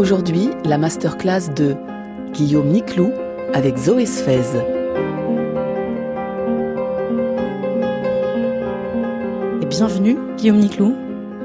Aujourd'hui, la masterclass de Guillaume Niclou avec Zoé Sfez. Et bienvenue, Guillaume Niclou.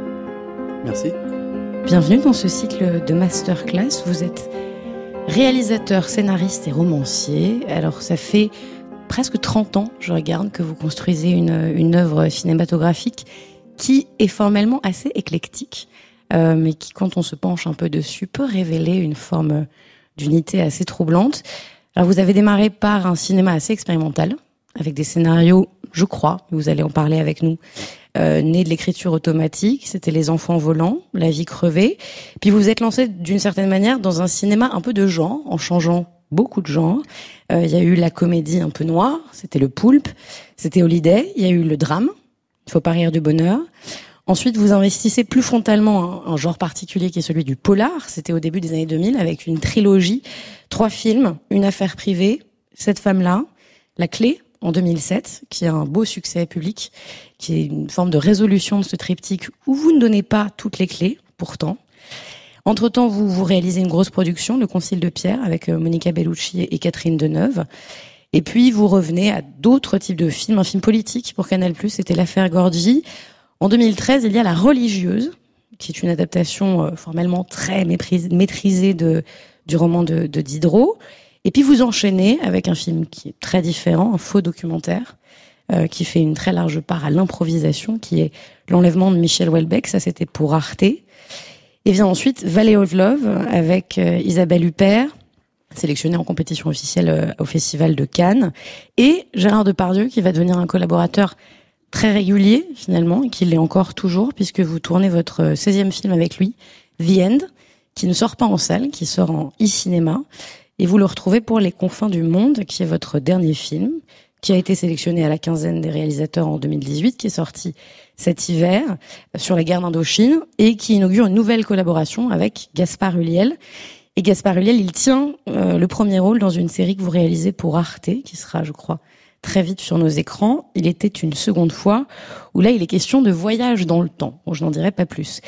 Merci. Bienvenue dans ce cycle de masterclass. Vous êtes réalisateur, scénariste et romancier. Alors, ça fait presque 30 ans, je regarde, que vous construisez une œuvre cinématographique qui est formellement assez éclectique, mais qui, quand on se penche un peu dessus, peut révéler une forme d'unité assez troublante. Alors, vous avez démarré par un cinéma assez expérimental, avec des scénarios, je crois, vous allez en parler avec nous, nés de l'écriture automatique. C'était Les Enfants volants, La vie crevée. Puis vous vous êtes lancé d'une certaine manière dans un cinéma un peu de genre, en changeant beaucoup de genres. Il y a eu la comédie un peu noire, c'était Le Poulpe, c'était Holiday. Il y a eu le drame, Il faut pas rire du bonheur. Ensuite, vous investissez plus frontalement un genre particulier qui est celui du polar. C'était au début des années 2000 avec une trilogie, 3 films, Une affaire privée, Cette femme-là, La clé en 2007, qui a un beau succès public, qui est une forme de résolution de ce triptyque où vous ne donnez pas toutes les clés, pourtant. Entre-temps, vous réalisez une grosse production, Le Concile de Pierre, avec Monica Bellucci et Catherine Deneuve. Et puis, vous revenez à d'autres types de films. Un film politique pour Canal+, c'était L'affaire Gorgi. En 2013, il y a La religieuse, qui est une adaptation formellement très maîtrisée du roman de Diderot. Et puis vous enchaînez avec un film qui est très différent, un faux documentaire, qui fait une très large part à l'improvisation, qui est L'enlèvement de Michel Houellebecq. Ça, c'était pour Arte. Et vient ensuite Valley of Love avec Isabelle Huppert, sélectionnée en compétition officielle au Festival de Cannes, et Gérard Depardieu, qui va devenir un collaborateur très régulier, finalement, et qui l'est encore toujours, puisque vous tournez votre 16e film avec lui, The End, qui ne sort pas en salle, qui sort en e-cinéma, et vous le retrouvez pour Les Confins du Monde, qui est votre dernier film, qui a été sélectionné à la quinzaine des réalisateurs en 2018, qui est sorti cet hiver, sur la guerre d'Indochine, et qui inaugure une nouvelle collaboration avec Gaspard Ulliel. Et Gaspard Ulliel, il tient le premier rôle dans une série que vous réalisez pour Arte, qui sera, je crois, très vite sur nos écrans. Il était une seconde fois, où là, il est question de voyage dans le temps. Bon, je n'en dirai pas plus.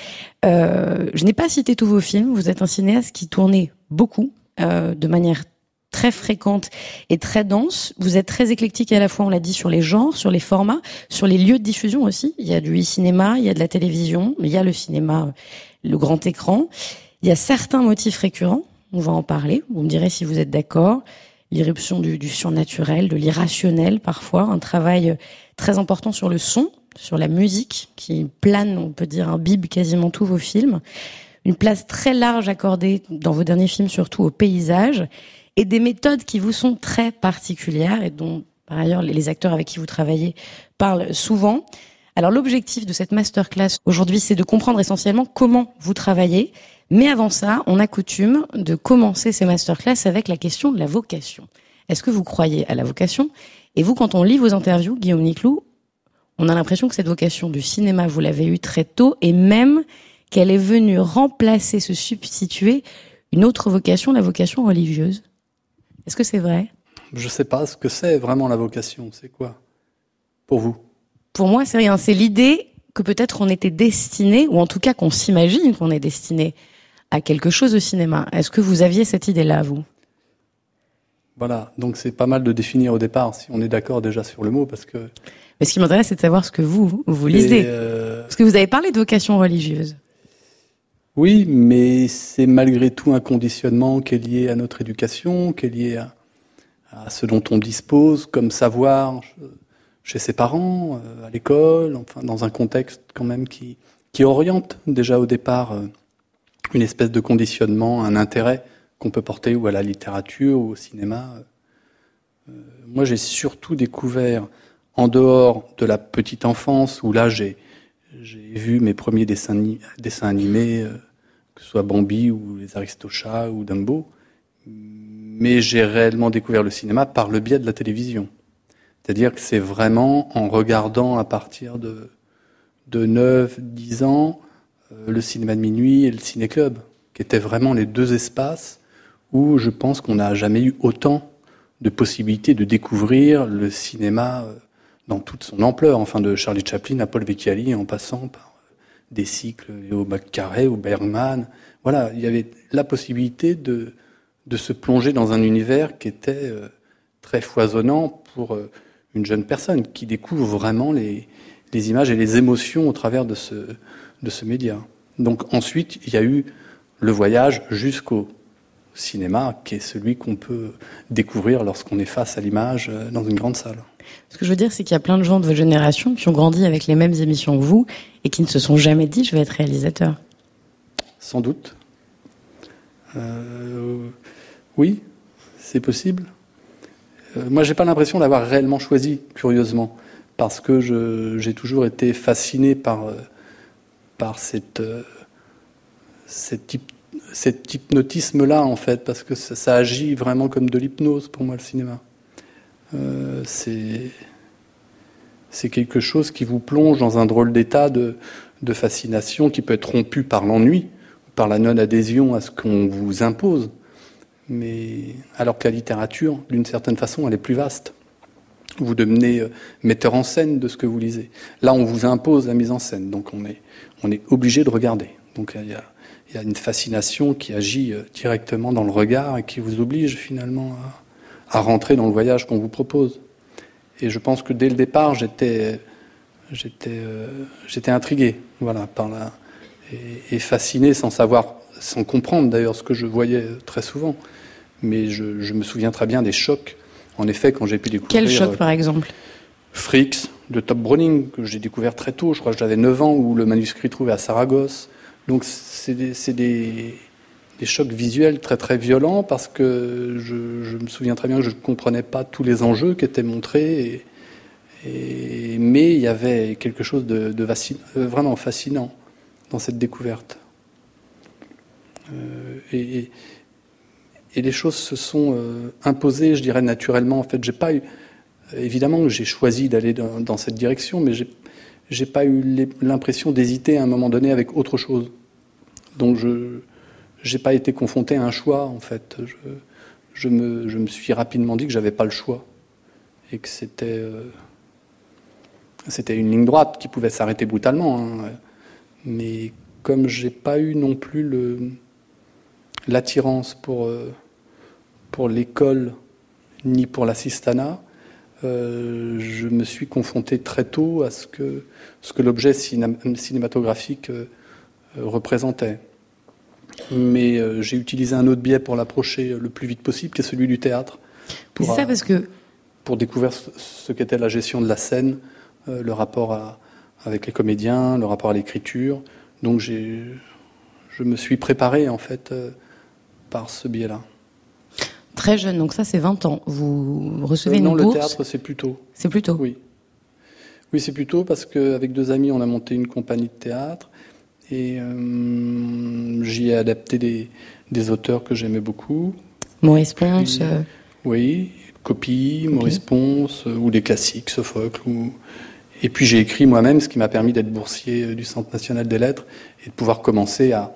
Je n'ai pas cité tous vos films. Vous êtes un cinéaste qui tournait beaucoup, de manière très fréquente et très dense. Vous êtes très éclectique à la fois, on l'a dit, sur les genres, sur les formats, sur les lieux de diffusion aussi. Il y a du e-cinéma, il y a de la télévision, il y a le cinéma, le grand écran. Il y a certains motifs récurrents, on va en parler, vous me direz si vous êtes d'accord. L'irruption du surnaturel, de l'irrationnel parfois, un travail très important sur le son, sur la musique, qui plane, on peut dire, imbibe quasiment tous vos films. Une place très large accordée, dans vos derniers films surtout, au paysage, et des méthodes qui vous sont très particulières et dont, par ailleurs, les acteurs avec qui vous travaillez parlent souvent. Alors, l'objectif de cette masterclass aujourd'hui, c'est de comprendre essentiellement comment vous travaillez. Mais avant ça, on a coutume de commencer ces masterclass avec la question de la vocation. Est-ce que vous croyez à la vocation ? Et vous, quand on lit vos interviews, Guillaume Niclou, on a l'impression que cette vocation du cinéma, vous l'avez eue très tôt, et même qu'elle est venue remplacer, se substituer une autre vocation, la vocation religieuse. Est-ce que c'est vrai ? Je ne sais pas ce que c'est vraiment la vocation. C'est quoi pour vous ? Pour moi, c'est rien. C'est l'idée que peut-être on était destiné, ou en tout cas qu'on s'imagine qu'on est destiné à quelque chose au cinéma. Est-ce que vous aviez cette idée-là, vous ? Voilà, donc c'est pas mal de définir au départ, si on est d'accord déjà sur le mot, parce que... Mais ce qui m'intéresse, c'est de savoir ce que vous lisez. Parce que vous avez parlé de vocation religieuse. Oui, mais c'est malgré tout un conditionnement qui est lié à notre éducation, qui est lié à ce dont on dispose, comme savoir chez ses parents, à l'école, enfin dans un contexte quand même qui oriente déjà au départ une espèce de conditionnement, un intérêt qu'on peut porter ou à la littérature ou au cinéma. Moi, j'ai surtout découvert, en dehors de la petite enfance, où là, j'ai vu mes premiers dessins animés, que ce soit Bambi ou les Aristochats ou Dumbo, mais j'ai réellement découvert le cinéma par le biais de la télévision. C'est-à-dire que c'est vraiment en regardant à partir de 9-10 ans le cinéma de minuit et le ciné-club, qui étaient vraiment les deux espaces où je pense qu'on n'a jamais eu autant de possibilités de découvrir le cinéma dans toute son ampleur, enfin de Charlie Chaplin à Paul Vecchiali, en passant par des cycles Léo Carré ou Bergman. Voilà, il y avait la possibilité de se plonger dans un univers qui était très foisonnant pour une jeune personne qui découvre vraiment les images et les émotions au travers de ce média. Donc ensuite, il y a eu le voyage jusqu'au cinéma, qui est celui qu'on peut découvrir lorsqu'on est face à l'image dans une grande salle. Ce que je veux dire, c'est qu'il y a plein de gens de votre génération qui ont grandi avec les mêmes émissions que vous et qui ne se sont jamais dit « je vais être réalisateur ». Sans doute. Oui, c'est possible. Moi, j'ai pas l'impression d'avoir réellement choisi, curieusement, parce que j'ai toujours été fasciné par cet hypnotisme-là, en fait, parce que ça agit vraiment comme de l'hypnose pour moi, le cinéma. C'est quelque chose qui vous plonge dans un drôle d'état de fascination qui peut être rompu par l'ennui, par la non-adhésion à ce qu'on vous impose. Mais alors que la littérature, d'une certaine façon, elle est plus vaste. Vous devenez metteur en scène de ce que vous lisez. Là, on vous impose la mise en scène, donc on est obligé de regarder. Donc il y a une fascination qui agit directement dans le regard et qui vous oblige finalement à rentrer dans le voyage qu'on vous propose. Et je pense que dès le départ, j'étais intrigué, voilà, et fasciné sans comprendre d'ailleurs ce que je voyais très souvent. Mais je me souviens très bien des chocs, en effet, quand j'ai pu découvrir... Quel choc, par exemple ? Freaks, de Top Browning, que j'ai découvert très tôt, je crois que j'avais 9 ans, où le manuscrit trouvé à Saragosse. Donc c'est des chocs visuels très très violents, parce que je me souviens très bien que je ne comprenais pas tous les enjeux qui étaient montrés, mais il y avait quelque chose de vraiment fascinant dans cette découverte. Et les choses se sont imposées, je dirais, naturellement. En fait, évidemment, j'ai choisi d'aller dans cette direction, mais j'ai pas eu l'impression d'hésiter à un moment donné avec autre chose. Donc, j'ai pas été confronté à un choix, en fait. Je me suis rapidement dit que j'avais pas le choix et que c'était une ligne droite qui pouvait s'arrêter brutalement. Hein. Mais comme j'ai pas eu non plus l'attirance pour l'école ni pour l'assistanat, je me suis confronté très tôt à ce que l'objet cinématographique représentait. Mais j'ai utilisé un autre biais pour l'approcher le plus vite possible, qui est celui du théâtre. C'est ça, parce que... Pour découvrir ce qu'était la gestion de la scène, le rapport avec les comédiens, le rapport à l'écriture. Donc je me suis préparé, en fait, par ce biais-là. Très jeune, donc ça c'est 20 ans. Vous recevez une bourse. Non, le théâtre c'est plus tôt. C'est plus tôt. Oui, c'est plus tôt parce qu'avec 2 amis on a monté une compagnie de théâtre et j'y ai adapté des auteurs que j'aimais beaucoup. Maurice Ponce. Oui, Copy, Maurice Ponce, ou des classiques, Sophocle. Et puis j'ai écrit moi-même, ce qui m'a permis d'être boursier du Centre national des lettres et de pouvoir commencer à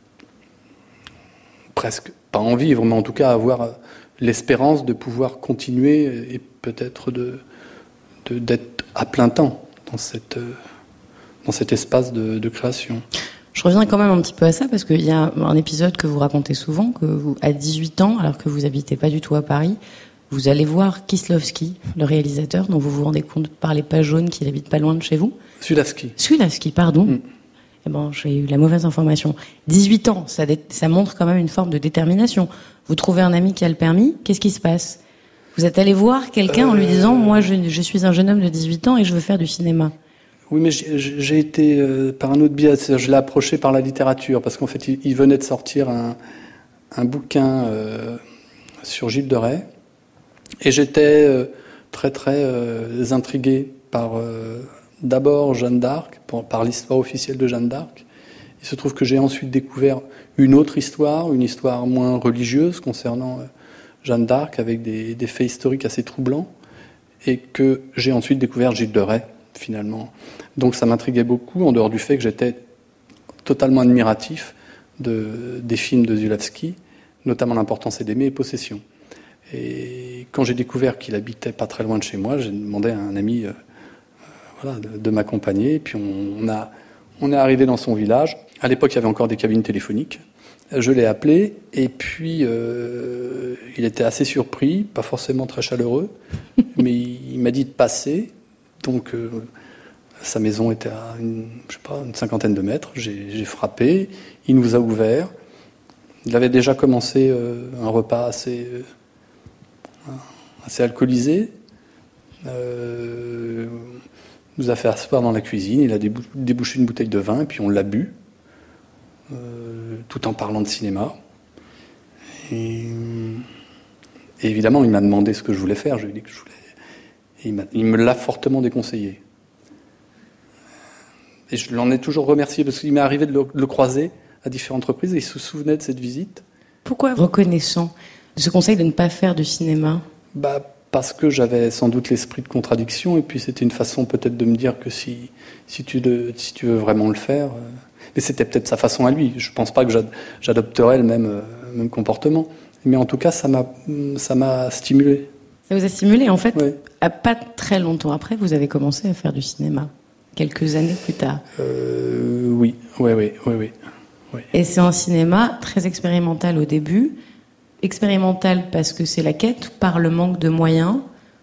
presque pas en vivre, mais en tout cas avoir l'espérance de pouvoir continuer et peut-être d'être à plein temps dans cet espace de création. Je reviens quand même un petit peu à ça, parce qu'il y a un épisode que vous racontez souvent, que vous, à 18 ans, alors que vous habitez pas du tout à Paris, vous allez voir Kieslowski, le réalisateur, dont vous vous rendez compte par les pages jaunes qu'il habite pas loin de chez vous. Sudavsky, pardon. Eh ben, j'ai eu la mauvaise information. 18 ans, ça montre quand même une forme de détermination. Vous trouvez un ami qui a le permis, qu'est-ce qui se passe ? Vous êtes allé voir quelqu'un en lui disant « Moi, je suis un jeune homme de 18 ans et je veux faire du cinéma ». Oui, mais j'ai été par un autre biais. Je l'ai approché par la littérature, parce qu'en fait, il venait de sortir un bouquin sur Gilles de Rais, et j'étais très, très intrigué par... D'abord Jeanne d'Arc, par l'histoire officielle de Jeanne d'Arc. Il se trouve que j'ai ensuite découvert une autre histoire, une histoire moins religieuse concernant Jeanne d'Arc, avec des faits historiques assez troublants, et que j'ai ensuite découvert Gilles de Rais, finalement. Donc ça m'intriguait beaucoup, en dehors du fait que j'étais totalement admiratif des films de Zulawski, notamment L'importance est d'aimer et Possession. Et quand j'ai découvert qu'il habitait pas très loin de chez moi, j'ai demandé à un ami... de m'accompagner, et puis on On est arrivé dans son village. À l'époque, il y avait encore des cabines téléphoniques. Je l'ai appelé et puis il était assez surpris, pas forcément très chaleureux, mais il m'a dit de passer. Donc sa maison était à une cinquantaine de mètres. J'ai frappé, il nous a ouvert. Il avait déjà commencé un repas assez alcoolisé. Nous a fait asseoir dans la cuisine. Il a débouché une bouteille de vin et puis on l'a bu. Tout en parlant de cinéma. Et évidemment, il m'a demandé ce que je voulais faire. Je lui ai dit que je voulais. Et il me l'a fortement déconseillé. Et je l'en ai toujours remercié parce qu'il m'est arrivé de le croiser à différentes reprises et il se souvenait de cette visite. Pourquoi reconnaissant ce conseil de ne pas faire de cinéma ? Parce que j'avais sans doute l'esprit de contradiction et puis c'était une façon peut-être de me dire que si tu veux vraiment le faire... Mais c'était peut-être sa façon à lui. Je ne pense pas que j'adopterais le même comportement. Mais en tout cas, ça m'a stimulé. Ça vous a stimulé, en fait. Oui. Pas très longtemps après, vous avez commencé à faire du cinéma. Quelques années plus tard. Oui. Et c'est un cinéma très expérimental au début. Expérimental parce que c'est la quête, par le manque de moyens.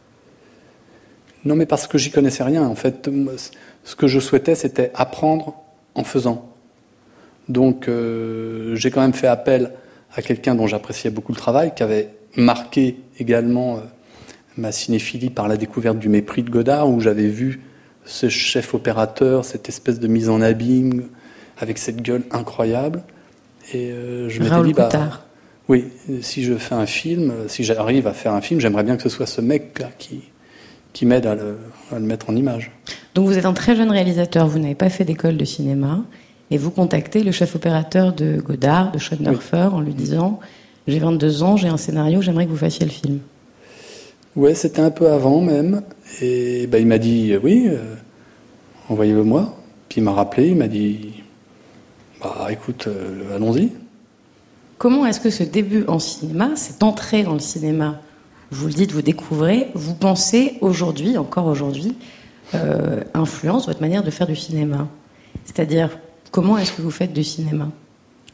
Non, mais parce que j'y connaissais rien. En fait, ce que je souhaitais, c'était apprendre en faisant. Donc j'ai quand même fait appel à quelqu'un dont j'appréciais beaucoup le travail, qui avait marqué également ma cinéphilie par la découverte du Mépris de Godard, où j'avais vu ce chef opérateur, cette espèce de mise en abîme, avec cette gueule incroyable. Et je m'étais dit, oui, si je fais un film, si j'arrive à faire un film, j'aimerais bien que ce soit ce mec-là qui m'aide à le mettre en image. Donc vous êtes un très jeune réalisateur, vous n'avez pas fait d'école de cinéma, et vous contactez le chef opérateur de Godard, de Schoenhofer, en lui disant « J'ai 22 ans, j'ai un scénario, j'aimerais que vous fassiez le film ». Ouais, c'était un peu avant même, et il m'a dit « Oui, envoyez-le moi ». Puis il m'a rappelé, il m'a dit « Écoute, allons-y ». Comment est-ce que ce début en cinéma, cette entrée dans le cinéma, vous le dites, vous découvrez, vous pensez aujourd'hui, encore aujourd'hui, influence votre manière de faire du cinéma ? C'est-à-dire, comment est-ce que vous faites du cinéma ? Aujourd'hui ?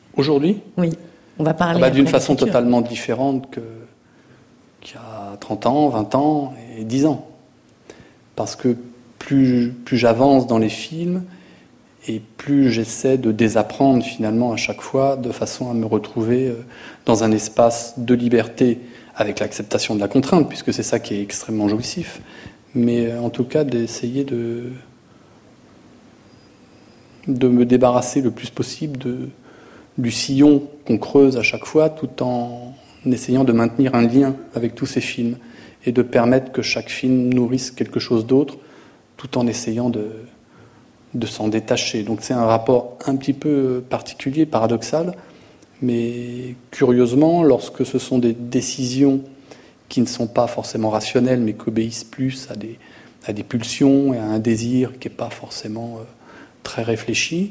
Oui, on va parler d'une façon totalement différente qu'il y a 30 ans, 20 ans et 10 ans. Parce que plus j'avance dans les films et plus j'essaie de désapprendre finalement à chaque fois, de façon à me retrouver dans un espace de liberté avec l'acceptation de la contrainte, puisque c'est ça qui est extrêmement jouissif. Mais en tout cas, d'essayer de me débarrasser le plus possible du sillon qu'on creuse à chaque fois, tout en essayant de maintenir un lien avec tous ces films et de permettre que chaque film nourrisse quelque chose d'autre, tout en essayant de s'en détacher. Donc c'est un rapport un petit peu particulier, paradoxal, mais curieusement, lorsque ce sont des décisions qui ne sont pas forcément rationnelles, mais qui obéissent plus à des pulsions et à un désir qui n'est pas forcément très réfléchi,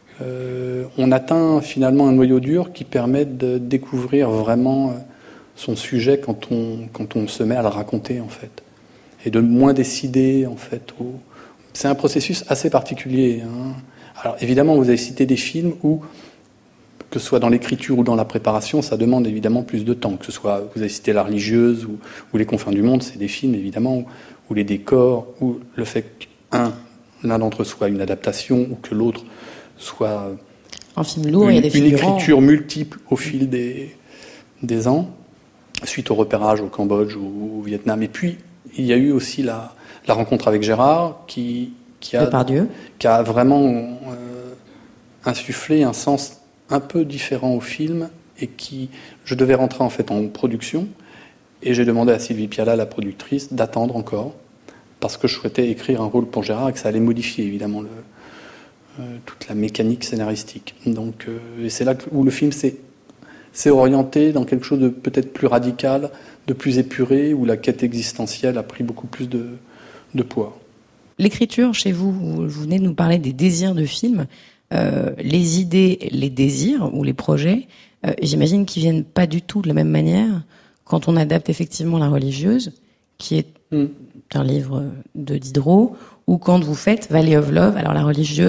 on atteint finalement un noyau dur qui permet de découvrir vraiment son sujet quand on se met à le raconter, en fait. Et de moins décider, en fait. C'est un processus assez particulier. Alors évidemment, vous avez cité des films où, que ce soit dans l'écriture ou dans la préparation, ça demande évidemment plus de temps. Que ce soit, vous avez cité La Religieuse ou Les Confins du Monde, c'est des films évidemment où les décors, où le fait l'un d'entre eux soit une adaptation ou que l'autre soit un film lourd, il y a des figurants. Une écriture multiple au fil des ans, suite au repérage au Cambodge ou au Vietnam. Et puis, il y a eu aussi la rencontre avec Gérard qui a vraiment insufflé un sens un peu différent au film et je devais rentrer en fait en production et j'ai demandé à Sylvie Piala, la productrice, d'attendre encore parce que je souhaitais écrire un rôle pour Gérard et que ça allait modifier évidemment toute la mécanique scénaristique. Donc c'est là où le film s'est orienté dans quelque chose de peut-être plus radical, de plus épuré, où la quête existentielle a pris beaucoup plus de poids. L'écriture, chez vous, vous venez de nous parler des désirs de films, les idées, les désirs ou les projets, j'imagine qu'ils viennent pas du tout de la même manière quand on adapte effectivement La Religieuse, qui est un livre de Diderot, ou quand vous faites Valley of Love. Alors La Religieuse,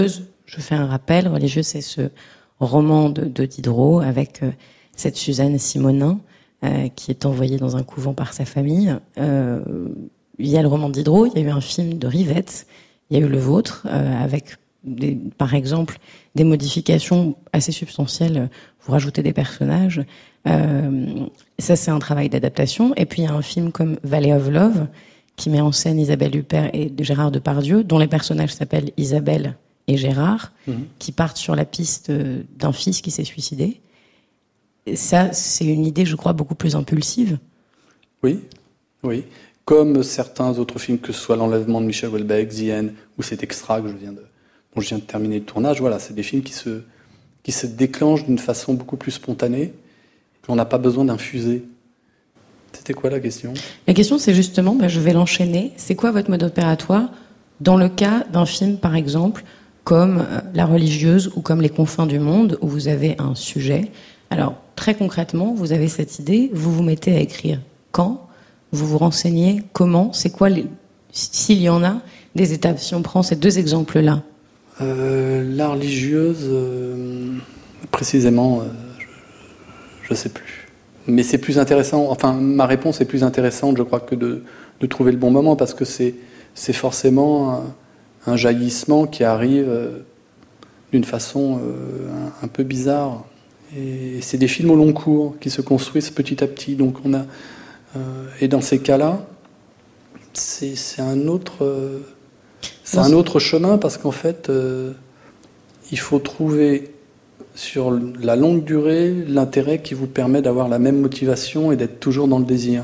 je fais un rappel, Religieux, c'est ce roman de Diderot avec cette Suzanne Simonin qui est envoyée dans un couvent par sa famille. Il y a le roman de Diderot, il y a eu un film de Rivette, il y a eu le vôtre avec par exemple des modifications assez substantielles. Vous rajoutez des personnages. Ça, c'est un travail d'adaptation. Et puis il y a un film comme Valley of Love qui met en scène Isabelle Huppert et Gérard Depardieu, dont les personnages s'appellent Isabelle et Gérard, qui partent sur la piste d'un fils qui s'est suicidé. Et ça, c'est une idée, je crois, beaucoup plus impulsive. Oui. Comme certains autres films, que ce soit L'Enlèvement de Michel Houellebecq, The End, ou cet Extra dont je viens de terminer le tournage. Voilà, c'est des films qui se déclenchent d'une façon beaucoup plus spontanée. On n'a pas besoin d'infuser. C'était quoi la question ? La question, c'est justement, je vais l'enchaîner. C'est quoi votre mode opératoire dans le cas d'un film, par exemple, comme La Religieuse ou comme Les Confins du Monde, où vous avez un sujet. Alors, très concrètement, vous avez cette idée, vous vous mettez à écrire quand ? Vous vous renseignez comment ? C'est quoi, s'il y en a, des étapes ? Si on prend ces deux exemples-là. La Religieuse, précisément, je ne sais plus. Mais c'est plus intéressant, enfin, ma réponse est plus intéressante, je crois, que de trouver le bon moment, parce que c'est forcément un jaillissement qui arrive d'une façon un peu bizarre. Et c'est des films au long cours qui se construisent petit à petit. Donc et dans ces cas-là, c'est un autre chemin, parce qu'en fait, il faut trouver sur la longue durée l'intérêt qui vous permet d'avoir la même motivation et d'être toujours dans le désir.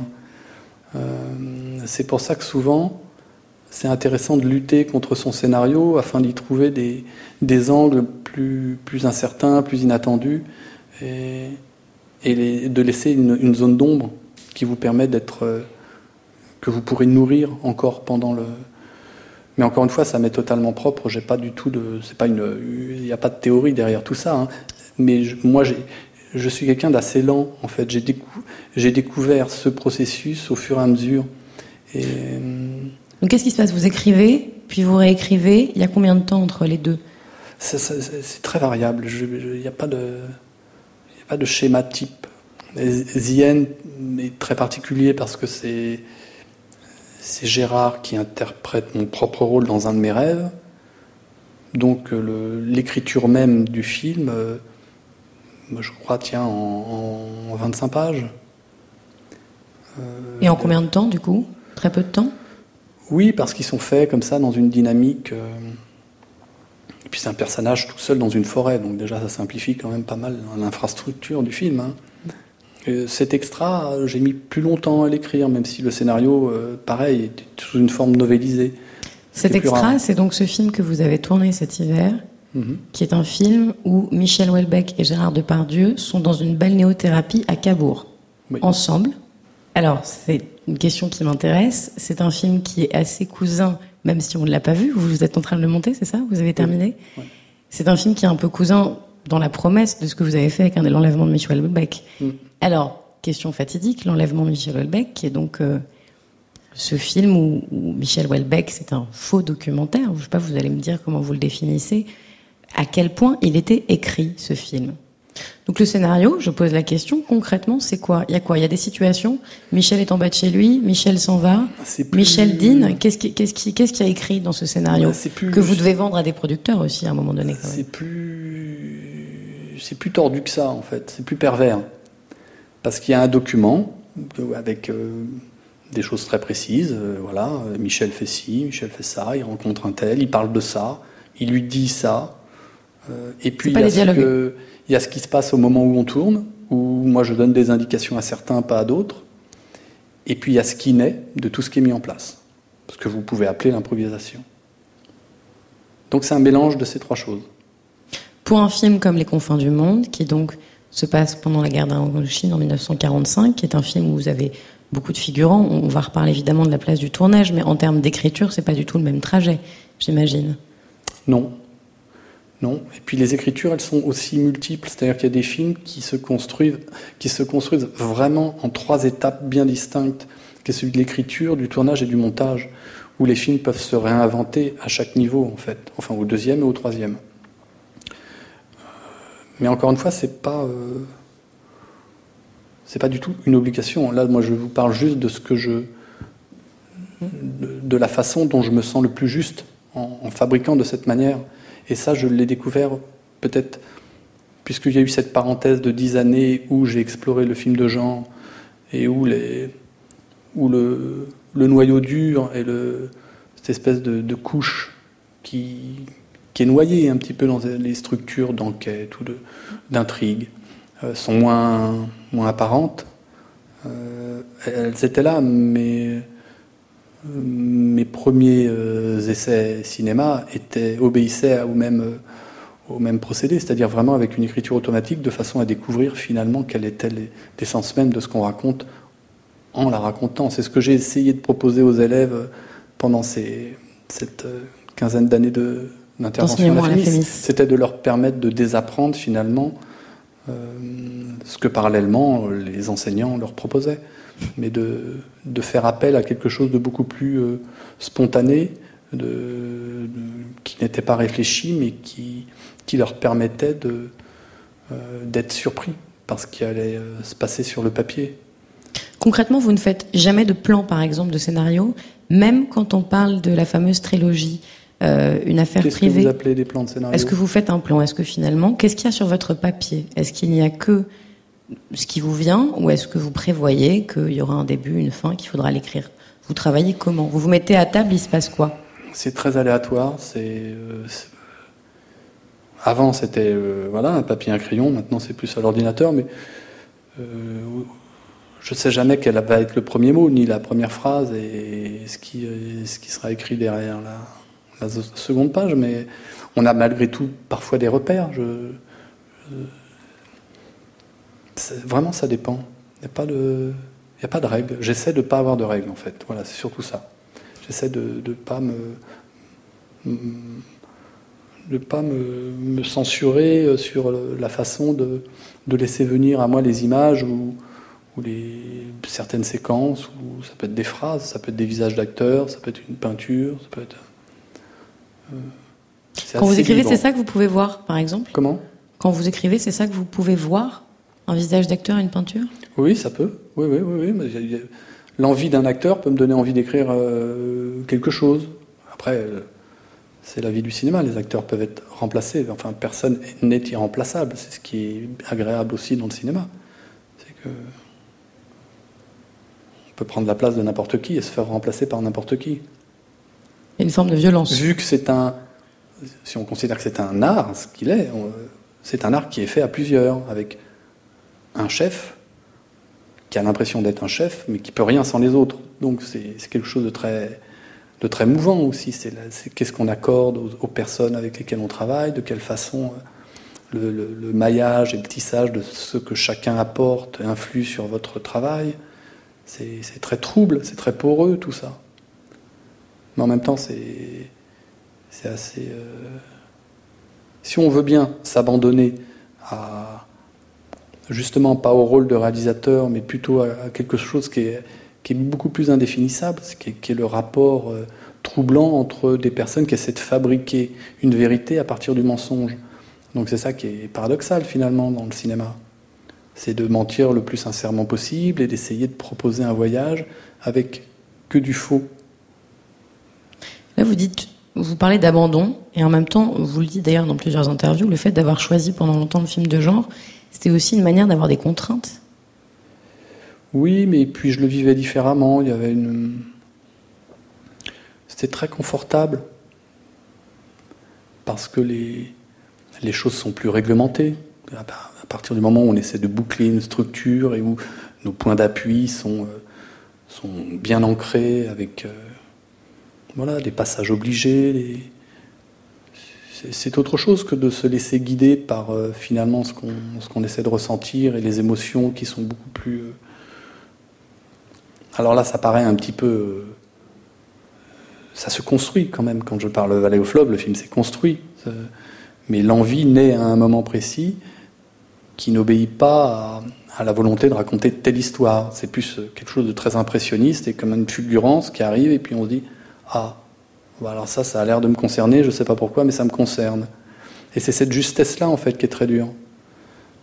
C'est pour ça que souvent, c'est intéressant de lutter contre son scénario afin d'y trouver des angles plus incertains, plus inattendus, et de laisser une zone d'ombre qui vous permet que vous pourrez nourrir encore pendant le... Mais encore une fois, ça m'est totalement propre. J'ai pas du tout il n'y a pas de théorie derrière tout ça. Hein. Mais je suis quelqu'un d'assez lent, en fait. J'ai découvert ce processus au fur et à mesure. Donc, qu'est-ce qui se passe ? Vous écrivez, puis vous réécrivez. Il y a combien de temps entre les deux ? C'est très variable. Il n'y a pas de schéma type. The End est très particulier parce que c'est Gérard qui interprète mon propre rôle dans un de mes rêves. Donc l'écriture même du film, je crois, tient en 25 pages. Et en combien de temps, du coup ? Très peu de temps ? Oui, parce qu'ils sont faits comme ça, dans une dynamique. Et puis c'est un personnage tout seul dans une forêt, donc déjà ça simplifie quand même pas mal l'infrastructure du film. Hein. Cet extra, j'ai mis plus longtemps à l'écrire, même si le scénario, pareil, était sous une forme novélisée. Cet extra, c'est donc ce film que vous avez tourné cet hiver, qui est un film où Michel Houellebecq et Gérard Depardieu sont dans une balnéothérapie à Cabourg, ensemble. Alors, c'est une question qui m'intéresse. C'est un film qui est assez cousin, même si on ne l'a pas vu. Vous êtes en train de le monter, c'est ça ? Vous avez terminé ? Oui. C'est un film qui est un peu cousin dans la promesse de ce que vous avez fait avec l'enlèvement de Michel Houellebecq. Alors, question fatidique, l'enlèvement de Michel Houellebecq, qui est donc ce film où Michel Houellebecq, c'est un faux documentaire. Je ne sais pas, vous allez me dire comment vous le définissez. À quel point il était écrit, ce film ? Donc le scénario, je pose la question, concrètement, c'est quoi ? Il y a quoi ? Il y a des situations. Michel est en bas de chez lui, Michel s'en va, Michel dîne. Qu'est-ce qu'il y a écrit dans ce scénario que vous devez vendre à des producteurs aussi, à un moment donné, quand même. C'est plus tordu que ça, en fait. C'est plus pervers. Parce qu'il y a un document avec des choses très précises. Voilà, Michel fait ci, Michel fait ça, il rencontre un tel, il parle de ça, il lui dit ça. Et puis il y a ce qui se passe au moment où on tourne, où moi je donne des indications à certains, pas à d'autres. Et puis il y a ce qui naît de tout ce qui est mis en place. Ce que vous pouvez appeler l'improvisation. Donc c'est un mélange de ces trois choses. Pour un film comme Les Confins du Monde, qui donc se passe pendant la guerre d'Indochine en 1945, qui est un film où vous avez beaucoup de figurants, on va reparler évidemment de la place du tournage, mais en termes d'écriture, c'est pas du tout le même trajet, j'imagine. Non. Et puis les écritures, elles sont aussi multiples. C'est-à-dire qu'il y a des films qui se construisent vraiment en trois étapes bien distinctes, qui est celui de l'écriture, du tournage et du montage, où les films peuvent se réinventer à chaque niveau, en fait. Enfin, au deuxième et au troisième. Mais encore une fois, c'est pas du tout une obligation. Là, moi, je vous parle juste de de la façon dont je me sens le plus juste en fabriquant de cette manière. Et ça, je l'ai découvert peut-être, puisqu'il y a eu cette parenthèse de 10 années où j'ai exploré le film de genre et où le noyau dur et cette espèce de couche qui est noyée un petit peu dans les structures d'enquête ou d'intrigue, sont moins apparentes. Elles étaient là, mais mes premiers essais cinéma obéissaient au même procédé, c'est-à-dire vraiment avec une écriture automatique, de façon à découvrir finalement quelle était l'essence même de ce qu'on raconte en la racontant. C'est ce que j'ai essayé de proposer aux élèves pendant cette quinzaine d'années d'intervention à la FEMIS. C'était de leur permettre de désapprendre finalement ce que parallèlement les enseignants leur proposaient, mais de faire appel à quelque chose de beaucoup plus spontané, qui n'était pas réfléchi, mais qui leur permettait d'être surpris par ce qui allait se passer sur le papier. Concrètement, vous ne faites jamais de plan, par exemple, de scénario, même quand on parle de la fameuse trilogie, une affaire privée. Qu'est-ce que vous appelez des plans de scénario ? Est-ce que vous faites un plan ? Est-ce que finalement, qu'est-ce qu'il y a sur votre papier ? Est-ce qu'il n'y a que ce qui vous vient, ou est-ce que vous prévoyez qu'il y aura un début, une fin, qu'il faudra l'écrire ? Vous travaillez comment ? Vous vous mettez à table, il se passe quoi ? C'est très aléatoire. Avant, c'était un papier, un crayon. Maintenant, c'est plus à l'ordinateur. Mais je ne sais jamais quel va être le premier mot, ni la première phrase, et ce qui sera écrit derrière la seconde page. Mais on a malgré tout parfois des repères. Vraiment, ça dépend. Il n'y a pas de règle. J'essaie de ne pas avoir de règles, en fait. Voilà, c'est surtout ça. J'essaie de ne pas me censurer sur la façon de laisser venir à moi les images ou certaines séquences, ou ça peut être des phrases, ça peut être des visages d'acteurs, ça peut être une peinture, ça peut être... Quand vous écrivez, c'est ça que vous pouvez voir, par exemple ? Comment ? Quand vous écrivez, c'est ça que vous pouvez voir ? Un visage d'acteur, une peinture ? Oui, ça peut. Oui. L'envie d'un acteur peut me donner envie d'écrire quelque chose. Après, c'est la vie du cinéma. Les acteurs peuvent être remplacés. Enfin, personne n'est irremplaçable. C'est ce qui est agréable aussi dans le cinéma. C'est que on peut prendre la place de n'importe qui et se faire remplacer par n'importe qui. Il y a une forme de violence. Vu que si on considère que c'est un art, ce qu'il est, c'est un art qui est fait à plusieurs, avec un chef qui a l'impression d'être un chef, mais qui peut rien sans les autres. Donc c'est quelque chose de très mouvant aussi. C'est qu'est-ce qu'on accorde aux personnes avec lesquelles on travaille, de quelle façon le maillage et le tissage de ce que chacun apporte influe sur votre travail. C'est très trouble, c'est très poreux tout ça. Mais en même temps, c'est assez... Si on veut bien s'abandonner à... justement pas au rôle de réalisateur, mais plutôt à quelque chose qui est beaucoup plus indéfinissable, qui est le rapport troublant entre des personnes qui essaient de fabriquer une vérité à partir du mensonge. Donc c'est ça qui est paradoxal finalement dans le cinéma. C'est de mentir le plus sincèrement possible et d'essayer de proposer un voyage avec que du faux. Là vous parlez d'abandon, et en même temps, vous le dites d'ailleurs dans plusieurs interviews, le fait d'avoir choisi pendant longtemps le film de genre, c'était aussi une manière d'avoir des contraintes. Oui, mais puis je le vivais différemment. Il y avait C'était très confortable parce que les choses sont plus réglementées. À partir du moment où on essaie de boucler une structure et où nos points d'appui sont bien ancrés avec des passages obligés. C'est autre chose que de se laisser guider par finalement ce qu'on essaie de ressentir et les émotions qui sont beaucoup plus... Alors là, ça paraît un petit peu... Ça se construit quand même. Quand je parle de Valley of Love, le film s'est construit. Mais l'envie naît à un moment précis qui n'obéit pas à la volonté de raconter telle histoire. C'est plus quelque chose de très impressionniste et comme une fulgurance qui arrive et puis on se dit « Ah, alors ça a l'air de me concerner, je ne sais pas pourquoi, mais ça me concerne. » Et c'est cette justesse-là, en fait, qui est très dure.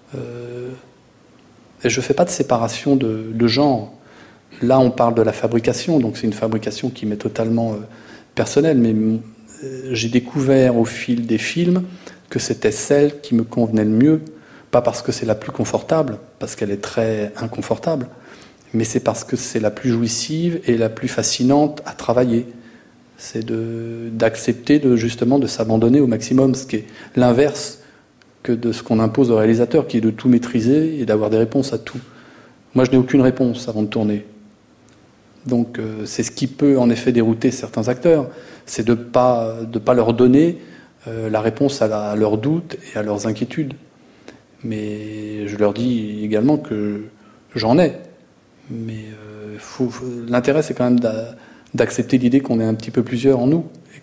Et je ne fais pas de séparation de genre. Là, on parle de la fabrication, donc c'est une fabrication qui m'est totalement personnelle, mais j'ai découvert au fil des films que c'était celle qui me convenait le mieux, pas parce que c'est la plus confortable, parce qu'elle est très inconfortable, mais c'est parce que c'est la plus jouissive et la plus fascinante à travailler. C'est d'accepter justement de s'abandonner au maximum, ce qui est l'inverse que de ce qu'on impose au réalisateur, qui est de tout maîtriser et d'avoir des réponses à tout. Moi, je n'ai aucune réponse avant de tourner. Donc, c'est ce qui peut en effet dérouter certains acteurs, c'est de pas leur donner la réponse à leurs doutes et à leurs inquiétudes. Mais je leur dis également que j'en ai. Mais l'intérêt, c'est quand même d'accepter l'idée qu'on est un petit peu plusieurs en nous.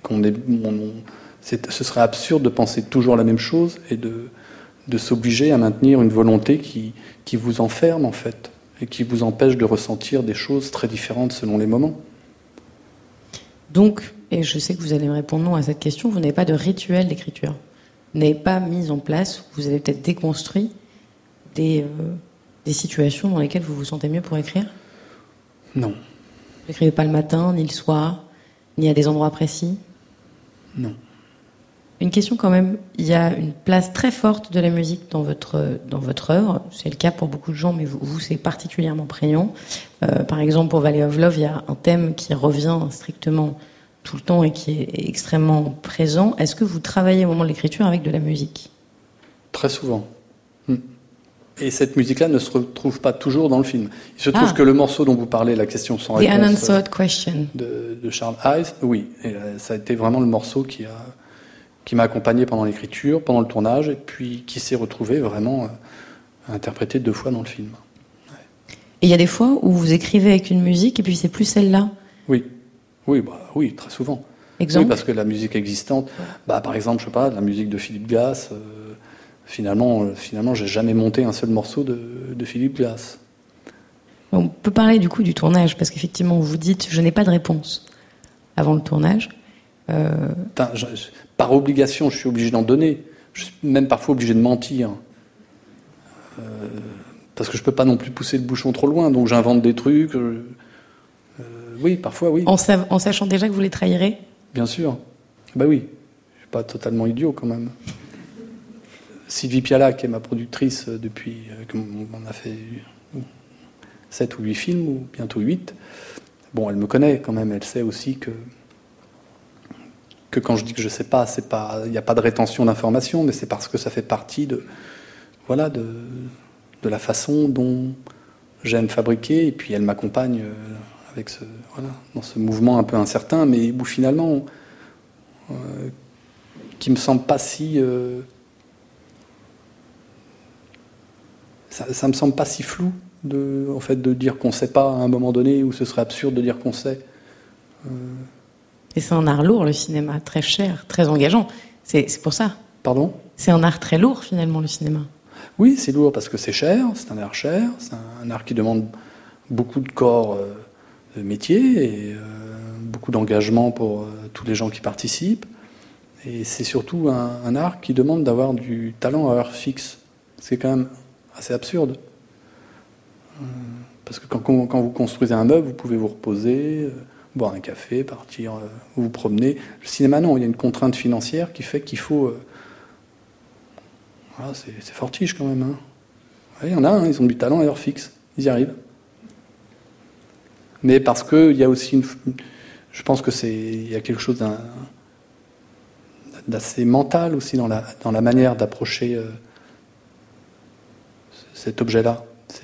Et ce serait absurde de penser toujours la même chose et de s'obliger à maintenir une volonté qui vous enferme, en fait, et qui vous empêche de ressentir des choses très différentes selon les moments. Donc, et je sais que vous allez me répondre non à cette question, vous n'avez pas de rituel d'écriture. Vous n'avez pas mis en place, vous avez peut-être déconstruit des situations dans lesquelles vous vous sentez mieux pour écrire ? Non. Vous n'écrivez pas le matin, ni le soir, ni à des endroits précis ? Non. Une question quand même, il y a une place très forte de la musique dans votre œuvre, c'est le cas pour beaucoup de gens, mais vous c'est particulièrement prégnant. Par exemple, pour Valley of Love, il y a un thème qui revient strictement tout le temps et qui est extrêmement présent. Est-ce que vous travaillez au moment de l'écriture avec de la musique ? Très souvent. Et cette musique-là ne se retrouve pas toujours dans le film. Il se trouve que le morceau dont vous parlez, la question sans réponse, Unanswered Question de Charles Ives, oui, et ça a été vraiment le morceau qui m'a accompagné pendant l'écriture, pendant le tournage, et puis qui s'est retrouvé vraiment interprété 2 fois dans le film. Ouais. Et il y a des fois où vous écrivez avec une musique et puis c'est plus celle-là ? Oui, très souvent. Exemple ? Oui, parce que la musique existante, par exemple, je sais pas, la musique de Philippe Glass, finalement, j'ai jamais monté un seul morceau de Philippe Glass. On peut parler du coup du tournage, parce qu'effectivement, vous dites, je n'ai pas de réponse avant le tournage. Par obligation, je suis obligé d'en donner. Je suis même parfois obligé de mentir. Parce que je peux pas non plus pousser le bouchon trop loin, donc j'invente des trucs. Oui, parfois, oui. En sachant déjà que vous les trahirez ? Bien sûr. Oui. Je suis pas totalement idiot quand même. Sylvie Piala, qui est ma productrice depuis... on a fait 7 ou 8 films, ou bientôt 8. Bon, elle me connaît quand même. Elle sait aussi que quand je dis que je sais pas, il n'y a pas de rétention d'informations, mais c'est parce que ça fait partie de la façon dont j'aime fabriquer, et puis elle m'accompagne avec dans ce mouvement un peu incertain, mais où finalement, qui me semble pas si... ça me semble pas si flou de dire qu'on sait pas à un moment donné, où ce serait absurde de dire qu'on sait. Et c'est un art lourd, le cinéma, très cher, très engageant. C'est pour ça. Pardon ? C'est un art très lourd, finalement, le cinéma. Oui, c'est lourd parce que c'est cher, c'est un art cher, c'est un art qui demande beaucoup de corps de métier et beaucoup d'engagement pour tous les gens qui participent. Et c'est surtout un art qui demande d'avoir du talent à heure fixe. C'est quand même assez absurde. Parce que quand vous construisez un meuble, vous pouvez vous reposer, boire un café, partir, vous promener. Le cinéma, non, il y a une contrainte financière qui fait qu'il faut... c'est fortiche quand même. Hein. Il y en a, ils ont du talent à heure fixe, ils y arrivent. Mais parce qu'il y a aussi je pense il y a quelque chose d'assez mental aussi dans la manière d'approcher cet objet-là.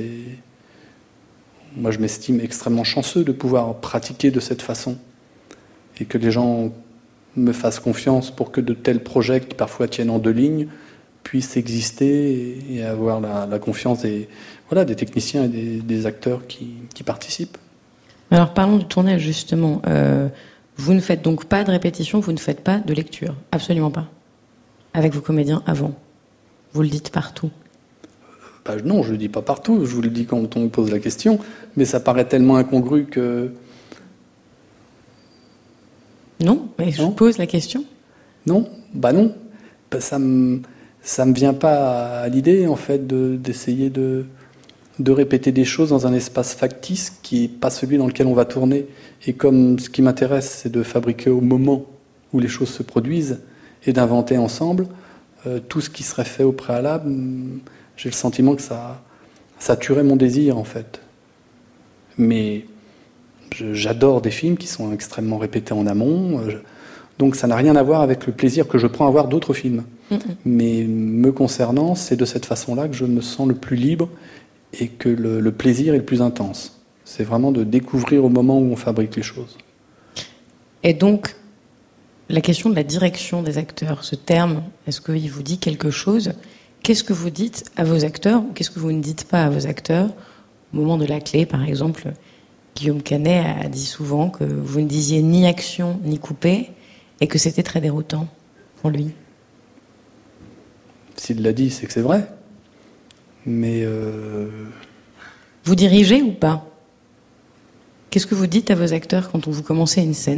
Moi, je m'estime extrêmement chanceux de pouvoir pratiquer de cette façon et que les gens me fassent confiance pour que de tels projets qui parfois tiennent en 2 lignes puissent exister et avoir la confiance des techniciens et des acteurs qui participent. Alors parlons du tournage justement. Vous ne faites donc pas de répétition, vous ne faites pas de lecture, absolument pas, avec vos comédiens avant. Vous le dites partout. Non, je ne le dis pas partout, je vous le dis quand on me pose la question, mais ça paraît tellement incongru que... Non, mais je vous pose la question. Non, non. ça me vient pas à l'idée, en fait, d'essayer de répéter des choses dans un espace factice qui n'est pas celui dans lequel on va tourner. Et comme ce qui m'intéresse, c'est de fabriquer au moment où les choses se produisent et d'inventer ensemble, tout ce qui serait fait au préalable, j'ai le sentiment que ça tuerait mon désir, en fait. Mais j'adore des films qui sont extrêmement répétés en amont, donc ça n'a rien à voir avec le plaisir que je prends à voir d'autres films. Mais me concernant, c'est de cette façon-là que je me sens le plus libre et que le plaisir est le plus intense. C'est vraiment de découvrir au moment où on fabrique les choses. Et donc, la question de la direction des acteurs, ce terme, est-ce qu'il vous dit quelque chose ? Qu'est-ce que vous dites à vos acteurs ou qu'est-ce que vous ne dites pas à vos acteurs ? Au moment de la clé, par exemple, Guillaume Canet a dit souvent que vous ne disiez ni action ni coupé et que c'était très déroutant pour lui. S'il l'a dit, c'est que c'est vrai. Mais vous dirigez ou pas ? Qu'est-ce que vous dites à vos acteurs quand vous commencez une scène ?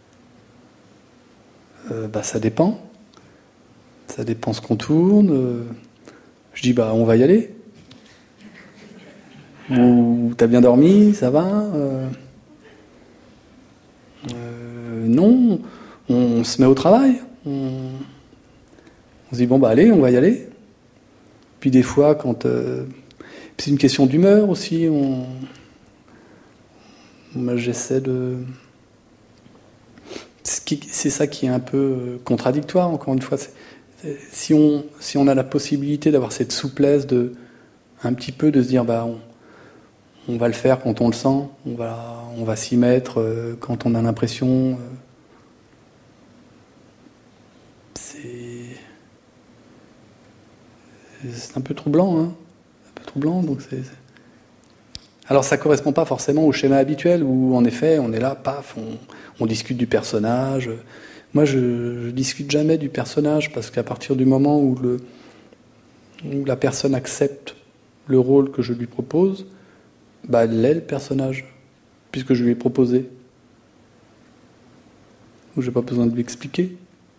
Ça dépend. Ça dépend ce qu'on tourne. Je dis, on va y aller. Ou t'as bien dormi, ça va non, on se met au travail. On se dit, allez, on va y aller. Puis des fois, quand c'est une question d'humeur aussi, moi, j'essaie de... C'est ça qui est un peu contradictoire, encore une fois. Si on a la possibilité d'avoir cette souplesse un petit peu de se dire, on va le faire quand on le sent, on va s'y mettre quand on a l'impression... C'est un peu troublant, hein. Un peu troublant, donc Alors ça correspond pas forcément au schéma habituel où en effet on est là, paf, on discute du personnage. Moi je discute jamais du personnage parce qu'à partir du moment où la personne accepte le rôle que je lui propose, elle est le personnage, puisque je lui ai proposé. Donc j'ai pas besoin de lui expliquer.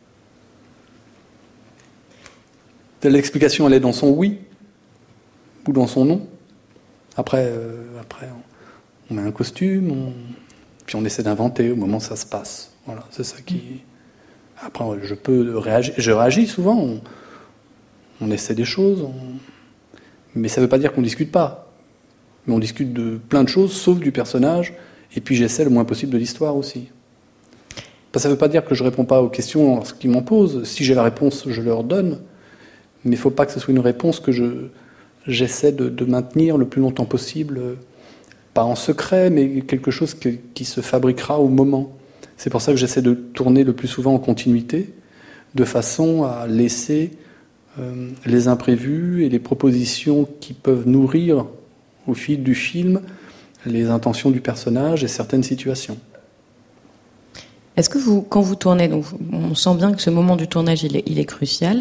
L'explication elle est dans son oui ou dans son non. Après on met un costume, puis on essaie d'inventer au moment où ça se passe. Voilà, c'est ça qui... Après, je réagis souvent, on essaie des choses, mais ça ne veut pas dire qu'on ne discute pas. Mais on discute de plein de choses, sauf du personnage, et puis j'essaie le moins possible de l'histoire aussi. Ça ne veut pas dire que je ne réponds pas aux questions lorsqu'ils m'en posent. Si j'ai la réponse, je leur donne, mais il ne faut pas que ce soit une réponse que j'essaie de maintenir le plus longtemps possible, pas en secret, mais quelque chose qui se fabriquera au moment. C'est pour ça que j'essaie de tourner le plus souvent en continuité, de façon à laisser les imprévus et les propositions qui peuvent nourrir au fil du film les intentions du personnage et certaines situations. Est-ce que quand vous tournez, donc on sent bien que ce moment du tournage il est crucial.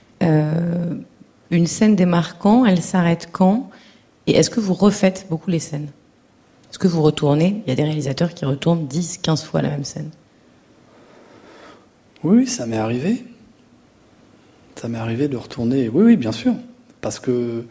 Une scène démarquant, elle s'arrête quand ? Et est-ce que vous refaites beaucoup les scènes ? Est-ce que vous retournez ? Il y a des réalisateurs qui retournent 10, 15 fois la même scène. Oui, ça m'est arrivé. Ça m'est arrivé de retourner. Oui, bien sûr. Parce qu'on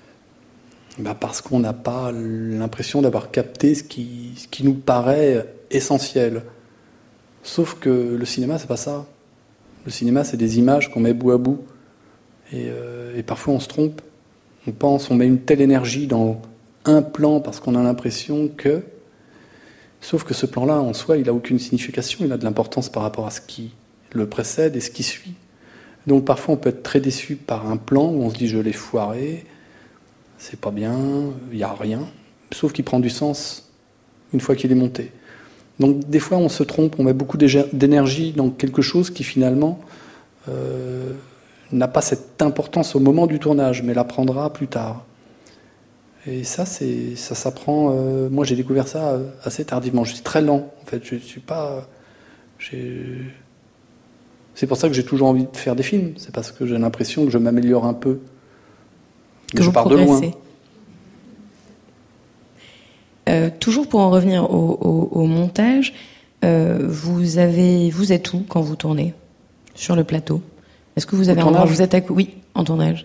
n'a pas l'impression d'avoir capté ce qui nous paraît essentiel. Sauf que le cinéma, c'est pas ça. Le cinéma, c'est des images qu'on met bout à bout. Et parfois, on se trompe. On met une telle énergie dans un plan parce qu'on a l'impression que... Sauf que ce plan-là, en soi, il n'a aucune signification. Il a de l'importance par rapport à ce qui le précède et ce qui suit. Donc parfois, on peut être très déçu par un plan où on se dit « je l'ai foiré, c'est pas bien, il n'y a rien ». Sauf qu'il prend du sens une fois qu'il est monté. Donc des fois, on se trompe, on met beaucoup d'énergie dans quelque chose qui finalement n'a pas cette importance au moment du tournage, mais la prendra plus tard. Et ça s'apprend. Moi, j'ai découvert ça assez tardivement. Je suis très lent, en fait. Je suis pas. C'est pour ça que j'ai toujours envie de faire des films. C'est parce que j'ai l'impression que je m'améliore un peu. Que je pars de loin. Toujours pour en revenir au montage, vous êtes où quand vous tournez sur le plateau ? Est-ce que vous avez vous êtes oui, en tournage?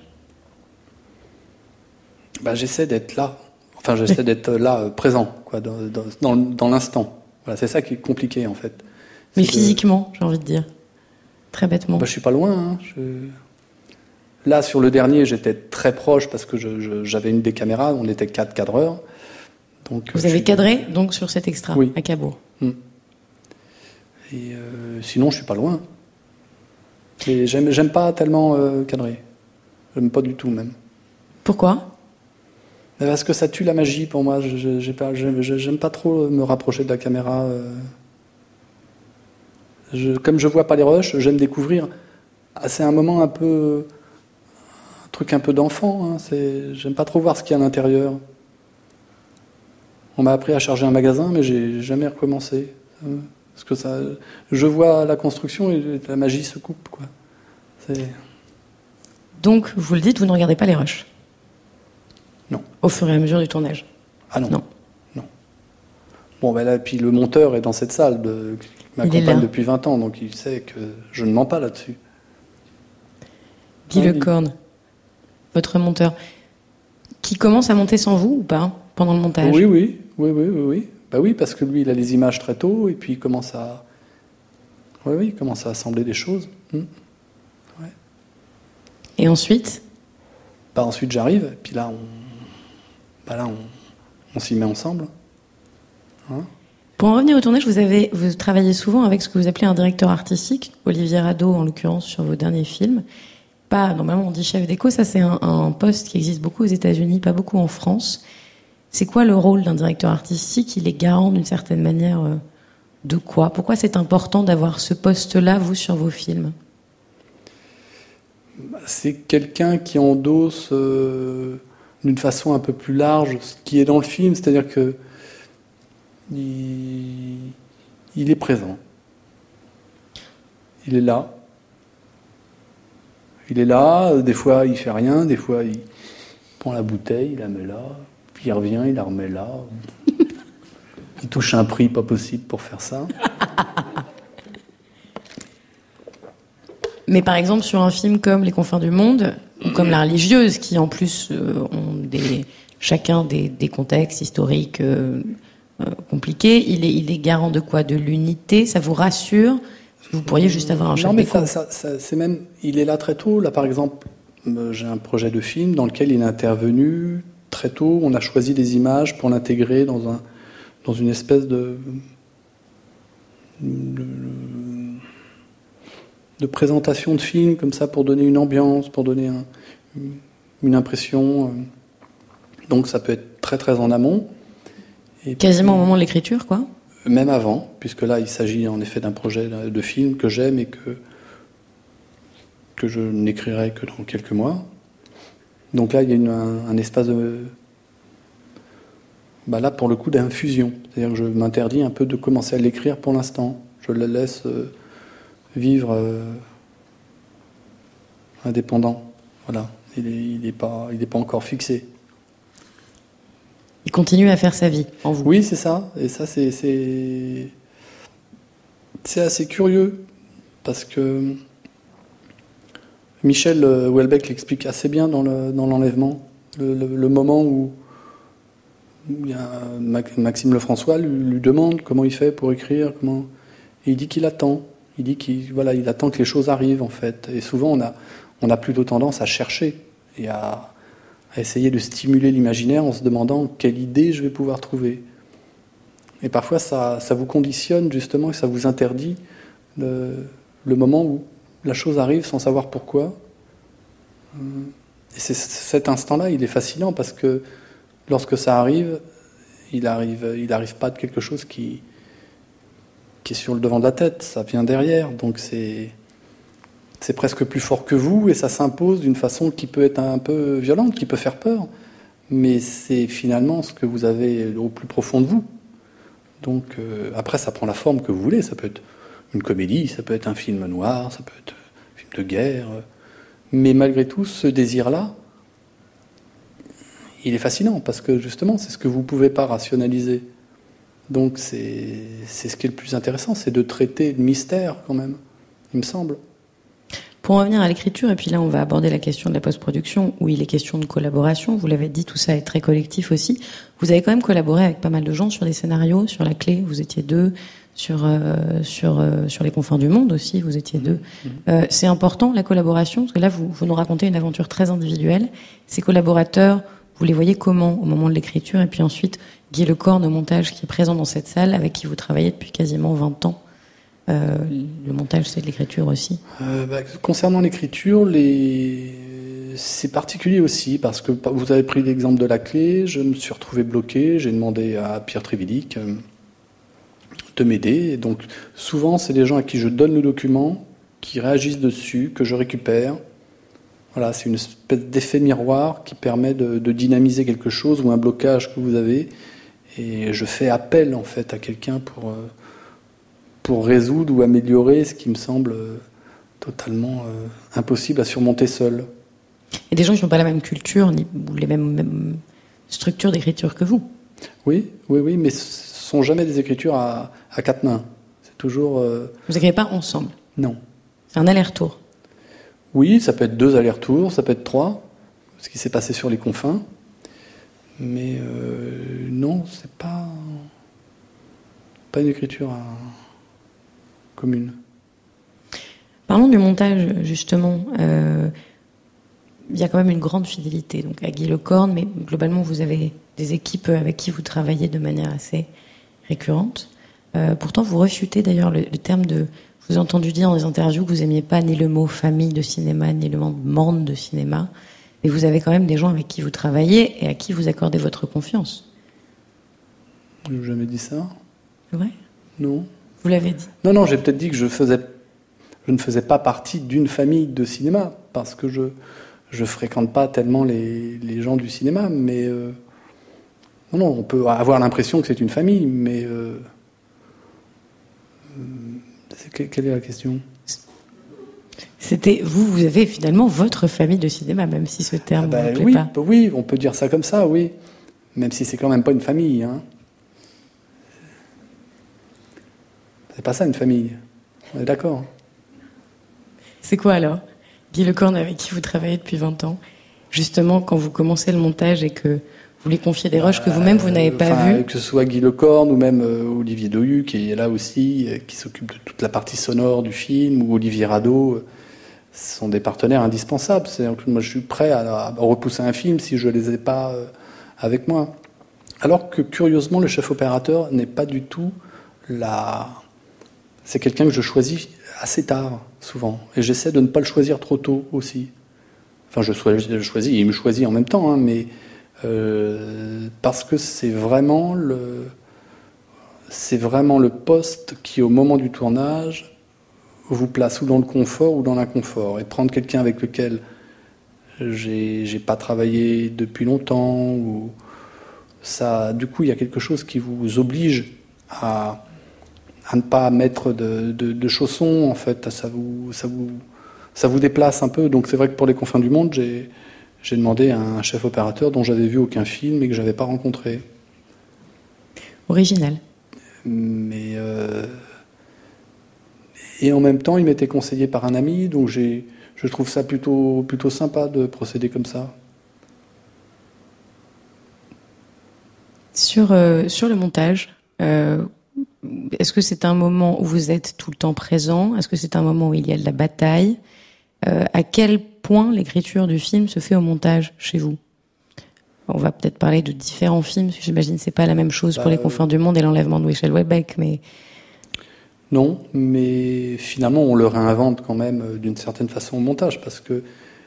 J'essaie d'être là. Enfin, j'essaie d'être là, présent, quoi, dans l'instant. Voilà, c'est ça qui est compliqué, en fait. Mais physiquement, j'ai envie de dire. Très bêtement. Je suis pas loin. Hein. Là, sur le dernier, j'étais très proche parce que j'avais une des caméras. On était 4 cadreurs. Donc, vous avez cadré, donc, sur cet extra, oui. À Cabourg. Et sinon, je suis pas loin. Et j'aime pas tellement cadrer. J'aime pas du tout, même. Pourquoi ? Parce que ça tue la magie pour moi. J'aime pas trop me rapprocher de la caméra. Comme je vois pas les rushs, j'aime découvrir. C'est un moment un truc un peu d'enfant. Hein. J'aime pas trop voir ce qu'il y a à l'intérieur. On m'a appris à charger un magasin, mais j'ai jamais recommencé. Parce que je vois la construction et la magie se coupe, quoi. Donc, vous le dites, vous ne regardez pas les rushs ? Non. Au fur et à mesure du tournage ? Ah non. Non. Bon, là, puis le monteur est dans cette salle, qui m'accompagne depuis 20 ans, donc il sait que je ne mens pas là-dessus. Guy Lecorne, votre monteur, qui commence à monter sans vous ou pas, pendant le montage ? Oui. Oui, parce que lui, il a les images très tôt, et puis il commence à assembler des choses. Ouais. Et ensuite ? Ensuite, j'arrive, et puis là, on s'y met ensemble. Hein ? Pour en revenir au tournage, vous travaillez souvent avec ce que vous appelez un directeur artistique, Olivier Rado, en l'occurrence, sur vos derniers films. Normalement, on dit chef déco, ça c'est un poste qui existe beaucoup aux États-Unis, pas beaucoup en France. C'est quoi le rôle d'un directeur artistique ? Il est garant d'une certaine manière de quoi ? Pourquoi c'est important d'avoir ce poste-là, vous, sur vos films ? C'est quelqu'un qui endosse d'une façon un peu plus large ce qui est dans le film, c'est-à-dire que il est présent. Il est là. Des fois il fait rien, des fois il prend la bouteille, il la met là, puis il revient, il la remet là. Il touche un prix pas possible pour faire ça. Mais par exemple, sur un film comme Les Confins du Monde, ou comme La Religieuse, qui en plus ont chacun des contextes historiques compliqués, il est garant de quoi ? De l'unité ? Ça vous rassure ? Vous pourriez juste avoir un chef déco. C'est même, il est là très tôt. Là, par exemple, j'ai un projet de film dans lequel il est intervenu très tôt. On a choisi des images pour l'intégrer dans une espèce de présentation de film, comme ça, pour donner une ambiance, pour donner une impression. Donc ça peut être très très en amont. Et quasiment au moment de l'écriture, quoi. Même avant, puisque là, il s'agit en effet d'un projet de film que j'aime et que je n'écrirai que dans quelques mois. Donc là, il y a un espace de... là, pour le coup, d'infusion. C'est-à-dire que je m'interdis un peu de commencer à l'écrire pour l'instant. Je le laisse vivre indépendant. Voilà. Il n'est pas encore fixé. Il continue à faire sa vie, en vous. Oui, c'est ça. Et ça, c'est assez curieux, parce que Michel Houellebecq l'explique assez bien dans l'enlèvement. Le moment où il y a Maxime Lefrançois lui demande comment il fait pour écrire, et il dit qu'il attend. Il dit il attend que les choses arrivent, en fait. Et souvent, on a plutôt tendance à chercher et à essayer de stimuler l'imaginaire en se demandant quelle idée je vais pouvoir trouver. Et parfois, ça vous conditionne, justement, et ça vous interdit le moment où la chose arrive sans savoir pourquoi. Et cet instant-là, il est fascinant, parce que lorsque ça arrive, il arrive pas de quelque chose qui est sur le devant de la tête, ça vient derrière, donc c'est presque plus fort que vous, et ça s'impose d'une façon qui peut être un peu violente, qui peut faire peur, mais c'est finalement ce que vous avez au plus profond de vous. Donc après, ça prend la forme que vous voulez, ça peut être une comédie, ça peut être un film noir, ça peut être un film de guerre, mais malgré tout, ce désir-là, il est fascinant, parce que justement, c'est ce que vous ne pouvez pas rationaliser. Donc c'est ce qui est le plus intéressant, c'est de traiter le mystère, quand même, il me semble. Pour revenir à l'écriture, et puis là on va aborder la question de la post-production, où il est question de collaboration, vous l'avez dit, tout ça est très collectif aussi. Vous avez quand même collaboré avec pas mal de gens sur des scénarios, sur la clé, vous étiez 2, sur les confins du monde aussi, vous étiez 2. C'est important la collaboration, parce que là vous nous racontez une aventure très individuelle. Ces collaborateurs, vous les voyez comment au moment de l'écriture, et puis ensuite Guy Lecorne au montage qui est présent dans cette salle, avec qui vous travaillez depuis quasiment 20 ans. Le montage, c'est de l'écriture aussi. Concernant l'écriture, c'est particulier aussi, parce que vous avez pris l'exemple de la clé, je me suis retrouvé bloqué, j'ai demandé à Pierre Trévilic de m'aider. Et donc souvent, c'est des gens à qui je donne le document, qui réagissent dessus, que je récupère. Voilà, c'est une espèce d'effet miroir qui permet de dynamiser quelque chose ou un blocage que vous avez. Et je fais appel en fait à quelqu'un pour résoudre ou améliorer ce qui me semble totalement impossible à surmonter seul. Et des gens qui n'ont pas la même culture ou les mêmes structures d'écriture que vous. Oui, mais ce sont jamais des écritures à 4 mains. C'est toujours... Vous n'écrivez pas ensemble? Non. C'est un aller-retour? Oui, ça peut être 2 allers-retours, ça peut être 3, ce qui s'est passé sur les confins. Mais non, c'est pas une écriture commune. Parlons du montage, justement. Il y a quand même une grande fidélité donc à Guy Lecorne, mais globalement, vous avez des équipes avec qui vous travaillez de manière assez récurrente. Pourtant, vous refutez d'ailleurs le terme de... Je vous ai entendu dire dans des interviews que vous n'aimiez pas ni le mot famille de cinéma, ni le mot monde de cinéma. Mais vous avez quand même des gens avec qui vous travaillez et à qui vous accordez votre confiance. Je n'ai jamais dit ça. C'est vrai ? Non. Vous l'avez dit. Non, j'ai peut-être dit que je ne faisais pas partie d'une famille de cinéma, parce que je fréquente pas tellement les gens du cinéma, mais non, on peut avoir l'impression que c'est une famille, mais quelle est la question ? C'était vous avez finalement votre famille de cinéma, même si ce terme ne vous plaît pas. Oui, on peut dire ça comme ça, oui, même si c'est quand même pas une famille, hein. C'est pas ça une famille, on est d'accord. C'est quoi alors, Guy Lecorne, avec qui vous travaillez depuis 20 ans, justement quand vous commencez le montage et que vous lui confiez des rushs que vous-même vous n'avez pas vus? Que ce soit Guy Lecorne ou même Olivier Dohu qui est là aussi, qui s'occupe de toute la partie sonore du film, ou Olivier Rado, ce sont des partenaires indispensables. Moi je suis prêt à repousser un film si je les ai pas avec moi. Alors que curieusement le chef opérateur n'est pas du tout c'est quelqu'un que je choisis assez tard, souvent. Et j'essaie de ne pas le choisir trop tôt aussi. Enfin, je choisis, il me choisit en même temps, hein, mais parce que c'est vraiment le poste qui, au moment du tournage, vous place ou dans le confort ou dans l'inconfort. Et prendre quelqu'un avec lequel j'ai pas travaillé depuis longtemps, ou ça, du coup, il y a quelque chose qui vous oblige à ne pas mettre de chaussons, en fait. Ça vous déplace un peu. Donc c'est vrai que pour les confins du monde, j'ai demandé à un chef opérateur dont j'avais vu aucun film et que j'avais pas rencontré. Original. Mais et en même temps, il m'était conseillé par un ami, donc je trouve ça plutôt sympa de procéder comme ça. Sur le montage, est-ce que c'est un moment où vous êtes tout le temps présent? Est-ce que c'est un moment où il y a de la bataille? À quel point l'écriture du film se fait au montage chez vous? On va peut-être parler de différents films, parce que j'imagine que c'est pas la même chose pour Les Confins du Monde et L'Enlèvement de Michel Houellebecq, mais... Non, mais finalement on le réinvente quand même d'une certaine façon au montage, parce que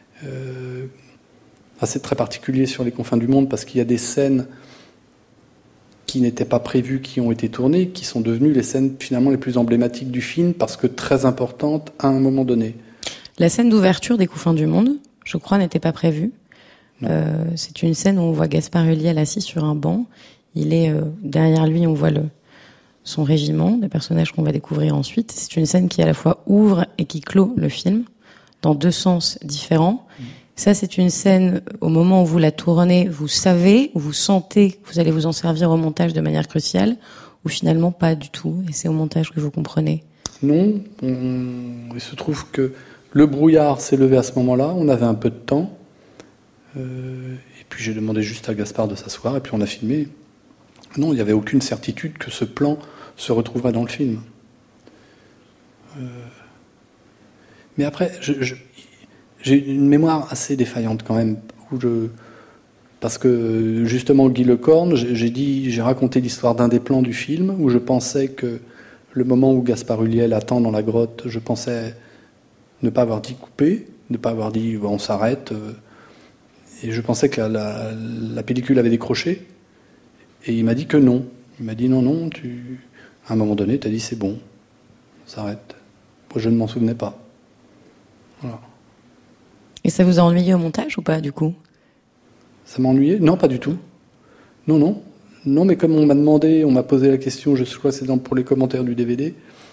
c'est très particulier sur Les Confins du Monde, parce qu'il y a des scènes qui n'étaient pas prévues, qui ont été tournées, qui sont devenues les scènes finalement les plus emblématiques du film, parce que très importantes à un moment donné. La scène d'ouverture des Confins du Monde, je crois, n'était pas prévue. C'est une scène où on voit Gaspard Ulliel assis sur un banc. Il est derrière lui, on voit son régiment, des personnages qu'on va découvrir ensuite. C'est une scène qui à la fois ouvre et qui clôt le film, dans 2 sens différents. Ça, c'est une scène, au moment où vous la tournez, vous savez, ou vous sentez que vous allez vous en servir au montage de manière cruciale, ou finalement pas du tout, et c'est au montage que vous comprenez? Non, il se trouve que Le brouillard s'est levé à ce moment-là, on avait un peu de temps. Et puis j'ai demandé juste à Gaspard de s'asseoir, et puis on a filmé. Non, il n'y avait aucune certitude que ce plan se retrouverait dans le film. Mais après, j'ai une mémoire assez défaillante quand même, parce que justement Guy Lecorne, j'ai raconté l'histoire d'un des plans du film où je pensais que le moment où Gaspard Ulliel attend dans la grotte, je pensais ne pas avoir dit couper, ne pas avoir dit on s'arrête, et je pensais que la pellicule avait décroché, et il m'a dit que non. Il m'a dit non, à un moment donné, tu as dit c'est bon, on s'arrête. Moi je ne m'en souvenais pas. Voilà. Et ça vous a ennuyé au montage ou pas, du coup ? Ça m'a ennuyé ? Non, pas du tout. Non, mais comme on m'a posé la question, je crois que c'est pour les commentaires du DVD,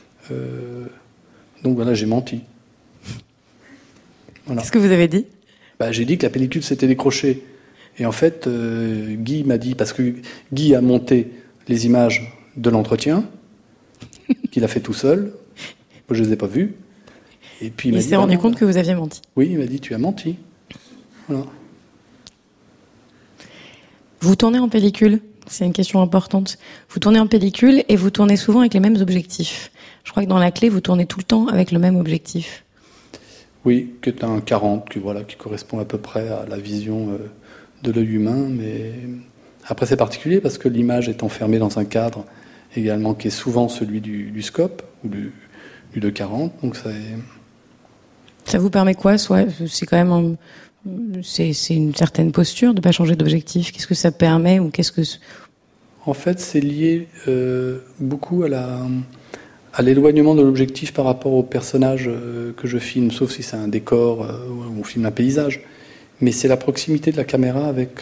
donc voilà, j'ai menti. Voilà. Qu'est-ce que vous avez dit ? J'ai dit que la pellicule s'était décrochée. Et en fait, Guy m'a dit, parce que Guy a monté les images de l'entretien, qu'il a fait tout seul, moi je ne les ai pas vues. Et puis il s'est rendu compte que vous aviez menti. Oui, il m'a dit, tu as menti. Voilà. Vous tournez en pellicule, c'est une question importante. Vous tournez en pellicule et vous tournez souvent avec les mêmes objectifs. Je crois que dans La Clé, vous tournez tout le temps avec le même objectif. Oui, qui est un 40, qui correspond à peu près à la vision de l'œil humain. Mais après, c'est particulier parce que l'image est enfermée dans un cadre également qui est souvent celui du scope ou du 240. Donc ça vous permet quoi ? C'est quand même c'est une certaine posture de ne pas changer d'objectif. Qu'est-ce que ça permet ou qu'est-ce que... En fait, c'est lié beaucoup à l'éloignement de l'objectif par rapport au personnage que je filme, sauf si c'est un décor où on filme un paysage. Mais c'est la proximité de la caméra avec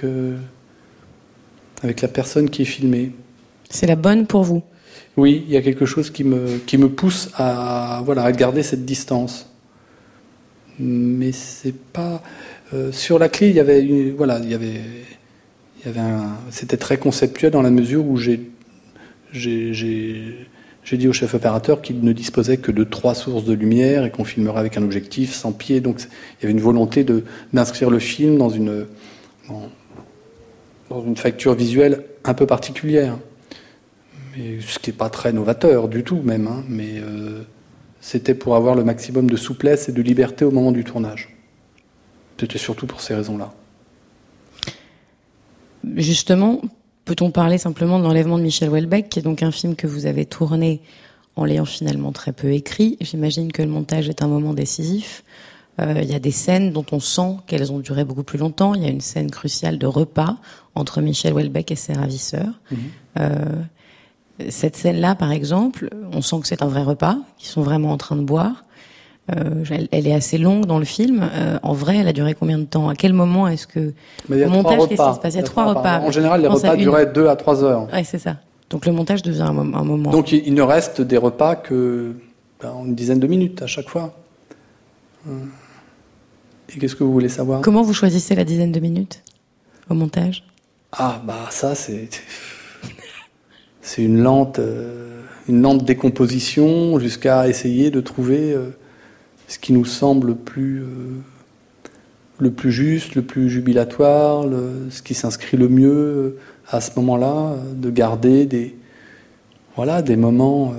la personne qui est filmée. C'est la bonne pour vous ? Oui, il y a quelque chose qui me pousse à garder cette distance. Mais c'est pas... sur La Clé, c'était très conceptuel dans la mesure où j'ai dit au chef opérateur qu'il ne disposait que de 3 sources de lumière et qu'on filmerait avec un objectif sans pied. Donc il y avait une volonté d'inscrire le film dans une facture visuelle un peu particulière. Mais ce qui n'est pas très novateur du tout même. Mais c'était pour avoir le maximum de souplesse et de liberté au moment du tournage. C'était surtout pour ces raisons-là. Justement, peut-on parler simplement de l'enlèvement de Michel Houellebecq, qui est donc un film que vous avez tourné en l'ayant finalement très peu écrit. J'imagine que le montage est un moment décisif. Il y a des scènes dont on sent qu'elles ont duré beaucoup plus longtemps. Il y a une scène cruciale de repas entre Michel Houellebecq et ses ravisseurs. Cette scène-là, par exemple, on sent que c'est un vrai repas, qu'ils sont vraiment en train de boire. Elle est assez longue dans le film. En vrai, elle a duré combien de temps ? À quel moment est-ce que au montage, qu'est-ce qui se passe ? Il y a 3 repas. En général, les repas duraient 2 à 3 heures. Ouais, c'est ça. Donc le montage devient un moment. Donc il ne reste des repas que une dizaine de minutes à chaque fois. Et qu'est-ce que vous voulez savoir ? Comment vous choisissez la dizaine de minutes au montage ? Ça c'est une lente décomposition jusqu'à essayer de trouver ce qui nous semble le plus juste, le plus jubilatoire, ce qui s'inscrit le mieux à ce moment-là, de garder des moments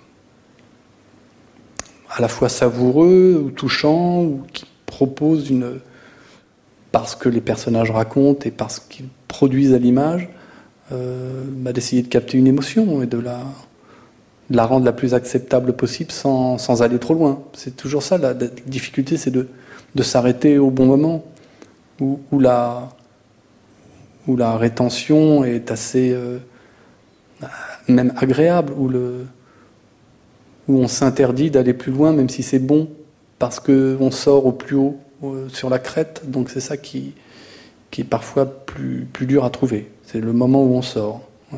à la fois savoureux ou touchants, ou qui proposent parce que les personnages racontent et parce qu'ils produisent à l'image, d'essayer de capter une émotion et de la rendre la plus acceptable possible sans aller trop loin. C'est toujours ça, la difficulté, c'est de s'arrêter au bon moment, où la rétention est assez même agréable, où on s'interdit d'aller plus loin, même si c'est bon, parce qu'on sort au plus haut, sur la crête. Donc c'est ça qui est parfois plus dur à trouver. C'est le moment où on sort. Ouais.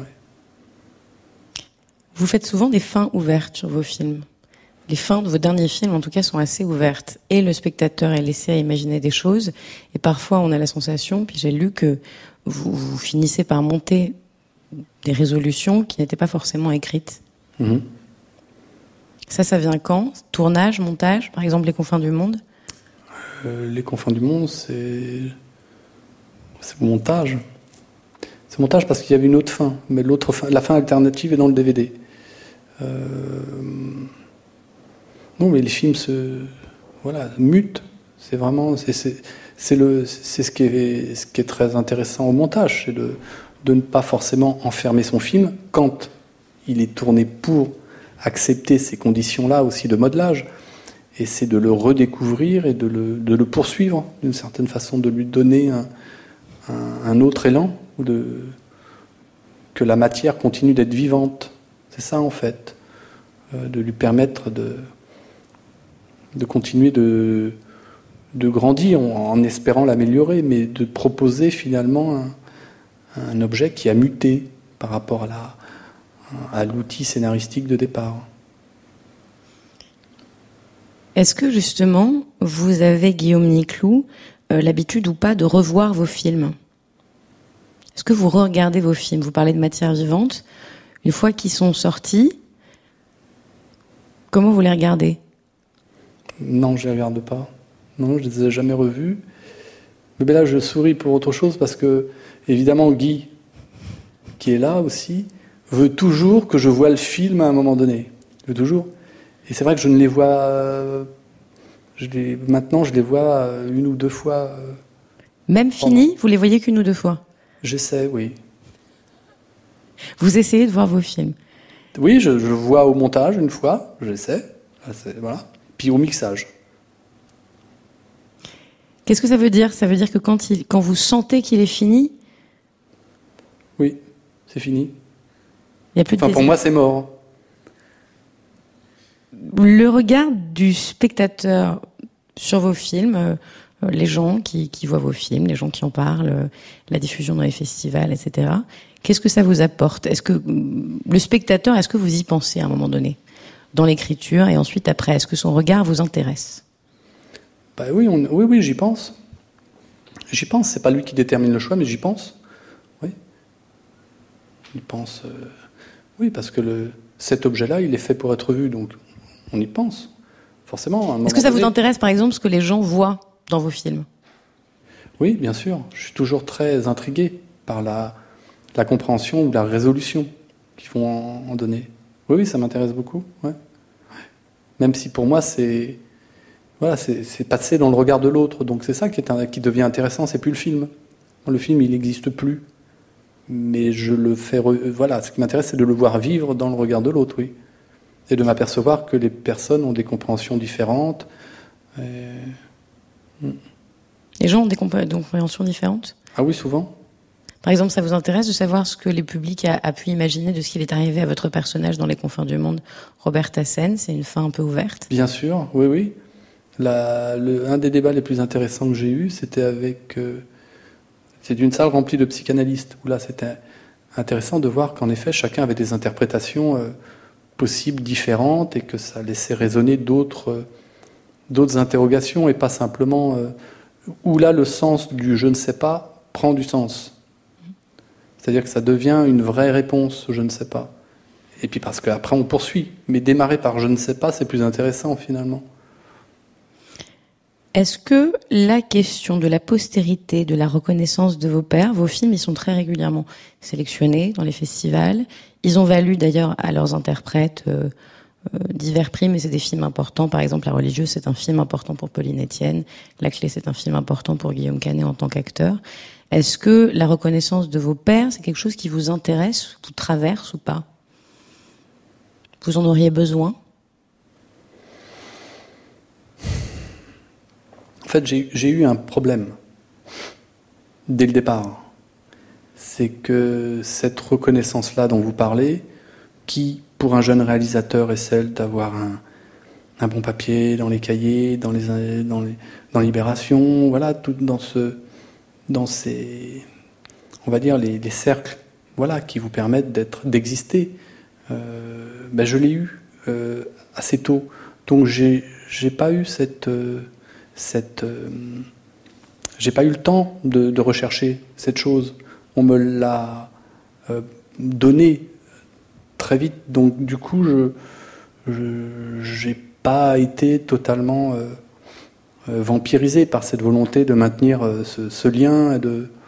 Vous faites souvent des fins ouvertes sur vos films. Les fins de vos derniers films, en tout cas, sont assez ouvertes. Et le spectateur est laissé à imaginer des choses. Et parfois, on a la sensation, puis j'ai lu que vous finissez par monter des résolutions qui n'étaient pas forcément écrites. Ça vient quand? Tournage, montage, par exemple Les Confins du Monde? Les Confins du Monde, c'est montage. C'est montage parce qu'il y avait une autre fin, mais l'autre fin, la fin alternative est dans le DVD. Non, mais les films mutent. C'est vraiment, c'est ce qui est très intéressant au montage, c'est de ne pas forcément enfermer son film quand il est tourné pour accepter ces conditions-là aussi de modelage. Et c'est de le redécouvrir et de le poursuivre d'une certaine façon, de lui donner un autre élan, que la matière continue d'être vivante. C'est ça en fait, de lui permettre de continuer de grandir en espérant l'améliorer, mais de proposer finalement un objet qui a muté par rapport à l'outil scénaristique de départ. Est-ce que justement, vous avez, Guillaume Niclou, l'habitude ou pas de revoir vos films? Est-ce que vous regardez vos films? Vous parlez de matière vivante. Une fois qu'ils sont sortis, comment vous les regardez? Non, je ne les regarde pas. Non, je ne les ai jamais revus. Mais là, je souris pour autre chose parce que, évidemment, Guy, qui est là aussi, veut toujours que je voie le film à un moment donné. Il veut toujours. Et c'est vrai que je ne les vois... maintenant, je les vois une ou deux fois. Même fini, vous les voyez qu'une ou deux fois? J'essaie, oui. Vous essayez de voir vos films? Oui, je vois au montage une fois, j'essaie. Voilà. Puis au mixage. Qu'est-ce que ça veut dire? Ça veut dire que quand vous sentez qu'il est fini? Oui, c'est fini. Il y a plus de pour moi, c'est mort. Le regard du spectateur sur vos films, les gens qui voient vos films, les gens qui en parlent, la diffusion dans les festivals, etc. Qu'est-ce que ça vous apporte? Est-ce que le spectateur, est-ce que vous y pensez à un moment donné, dans l'écriture et ensuite après, est-ce que son regard vous intéresse? Oui, j'y pense. J'y pense. C'est pas lui qui détermine le choix, mais j'y pense. Oui. Il pense. Oui, parce que cet objet-là, il est fait pour être vu, donc on y pense. Forcément. Est-ce que ça vous intéresse, par exemple, ce que les gens voient dans vos films? Oui, bien sûr. Je suis toujours très intrigué par la compréhension ou la résolution qu'ils vont en donner. Oui, ça m'intéresse beaucoup. Ouais. Même si pour moi, c'est passé dans le regard de l'autre. Donc c'est ça qui devient intéressant, c'est plus le film. Le film, il n'existe plus. Mais je le fais... ce qui m'intéresse, c'est de le voir vivre dans le regard de l'autre, oui. Et de m'apercevoir que les personnes ont des compréhensions différentes. Les gens ont des compréhensions différentes? Ah oui, souvent. Par exemple, ça vous intéresse de savoir ce que les publics a pu imaginer de ce qu'il est arrivé à votre personnage dans Les Confins du Monde, Robert Tassen? C'est une fin un peu ouverte. Bien sûr, oui. Un des débats les plus intéressants que j'ai eus, c'était avec... c'est d'une salle remplie de psychanalystes, où là, c'était intéressant de voir qu'en effet, chacun avait des interprétations possibles, différentes, et que ça laissait résonner d'autres interrogations, et pas simplement... où là, le sens du « je ne sais pas » prend du sens. C'est-à-dire que ça devient une vraie réponse, je ne sais pas. Et puis parce qu'après on poursuit. Mais démarrer par je ne sais pas, c'est plus intéressant finalement. Est-ce que la question de la postérité, de la reconnaissance de vos pairs, vos films, ils sont très régulièrement sélectionnés dans les festivals. Ils ont valu d'ailleurs à leurs interprètes divers prix, mais c'est des films importants. Par exemple, La Religieuse, c'est un film important pour Pauline Etienne. La Clé, c'est un film important pour Guillaume Canet en tant qu'acteur. Est-ce que la reconnaissance de vos pairs, c'est quelque chose qui vous intéresse, vous traverse ou pas? Vous en auriez besoin? En fait, j'ai eu un problème dès le départ. C'est que cette reconnaissance-là dont vous parlez, qui, pour un jeune réalisateur, est celle d'avoir un bon papier dans les cahiers, dans Libération, voilà, tout dans ces, on va dire, les cercles, voilà, qui vous permettent d'exister. Je l'ai eu assez tôt, donc j'ai pas eu j'ai pas eu le temps de rechercher cette chose. On me l'a donné très vite, donc du coup j'ai pas été totalement vampirisé par cette volonté de maintenir ce lien,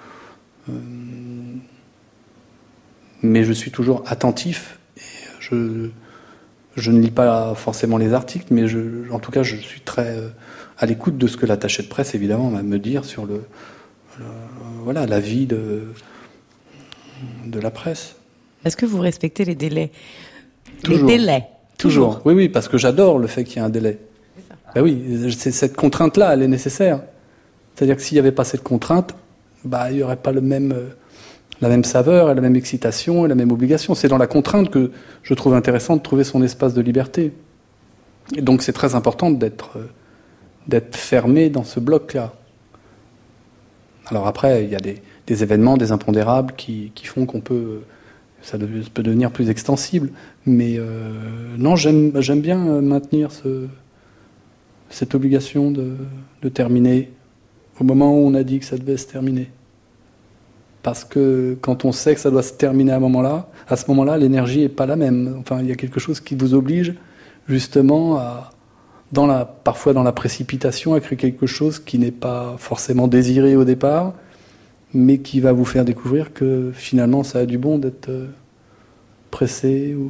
mais je suis toujours attentif. Et je ne lis pas forcément les articles, mais en tout cas, je suis très à l'écoute de ce que l'attaché de presse, évidemment, va me dire sur la vie de la presse. Est-ce que vous respectez les délais? Toujours. Les délais. Toujours. Oui, parce que j'adore le fait qu'il y ait un délai. Ben oui, cette contrainte-là, elle est nécessaire. C'est-à-dire que s'il n'y avait pas cette contrainte, il n'y aurait pas la même saveur, et la même excitation et la même obligation. C'est dans la contrainte que je trouve intéressant de trouver son espace de liberté. Et donc c'est très important d'être fermé dans ce bloc-là. Alors après, il y a des événements, des impondérables qui font ça peut devenir plus extensible. Mais non, j'aime bien maintenir cette obligation de terminer au moment où on a dit que ça devait se terminer. Parce que quand on sait que ça doit se terminer à ce moment-là, l'énergie n'est pas la même. Enfin, il y a quelque chose qui vous oblige justement parfois dans la précipitation, à créer quelque chose qui n'est pas forcément désiré au départ, mais qui va vous faire découvrir que finalement ça a du bon d'être pressé ou...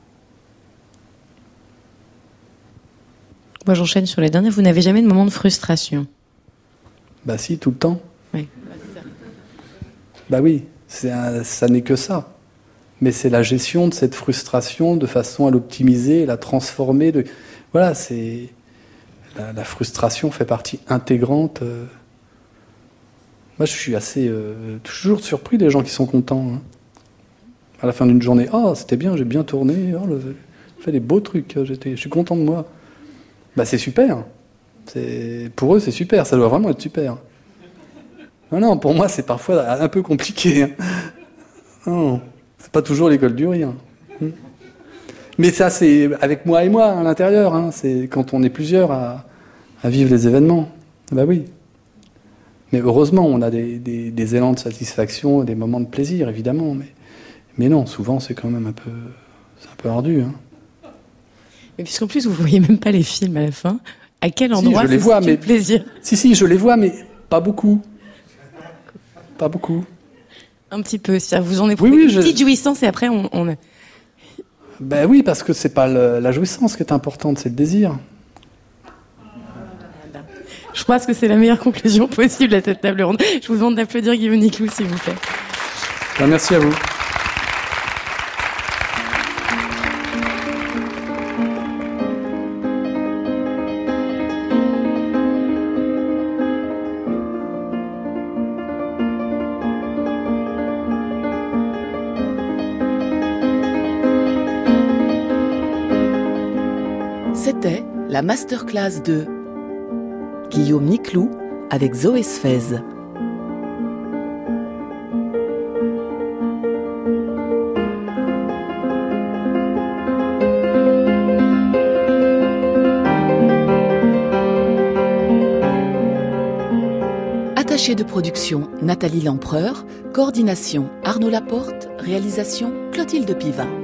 Moi, j'enchaîne sur les derniers. Vous n'avez jamais de moment de frustration? Bah si, tout le temps. Oui. Bah oui, ça n'est que ça. Mais c'est la gestion de cette frustration de façon à l'optimiser, la transformer. Voilà, c'est la frustration fait partie intégrante. Moi, je suis toujours surpris des gens qui sont contents. Hein. À la fin d'une journée, c'était bien, j'ai bien tourné, j'ai fait des beaux trucs, je suis content de moi. Bah c'est super. Pour eux, c'est super. Ça doit vraiment être super. Non, pour moi, c'est parfois un peu compliqué. Hein. Non, c'est pas toujours l'école du rire. Mais ça, c'est avec moi et moi à l'intérieur. Hein. C'est quand on est plusieurs à vivre les événements. Bah oui. Mais heureusement, on a des élans de satisfaction, des moments de plaisir, évidemment. Mais non, souvent, c'est quand même un peu ardu. Hein. Mais puisqu'en plus, vous ne voyez même pas les films à la fin, à quel endroit je les vois, mais plaisir? Si, je les vois, mais pas beaucoup. Pas beaucoup. Un petit peu. C'est-à-dire vous en éprouvez une petite jouissance et après, on... Ben oui, parce que c'est pas la jouissance qui est importante, c'est le désir. Je pense que c'est la meilleure conclusion possible à cette table ronde. Je vous demande d'applaudir Guillaume Niclou, s'il vous plaît. Ben, merci à vous. C'était la masterclass de Guillaume Niclou avec Zoé Sfez. Attachée de production Nathalie Lempereur, coordination Arnaud Laporte, réalisation Clotilde Pivin.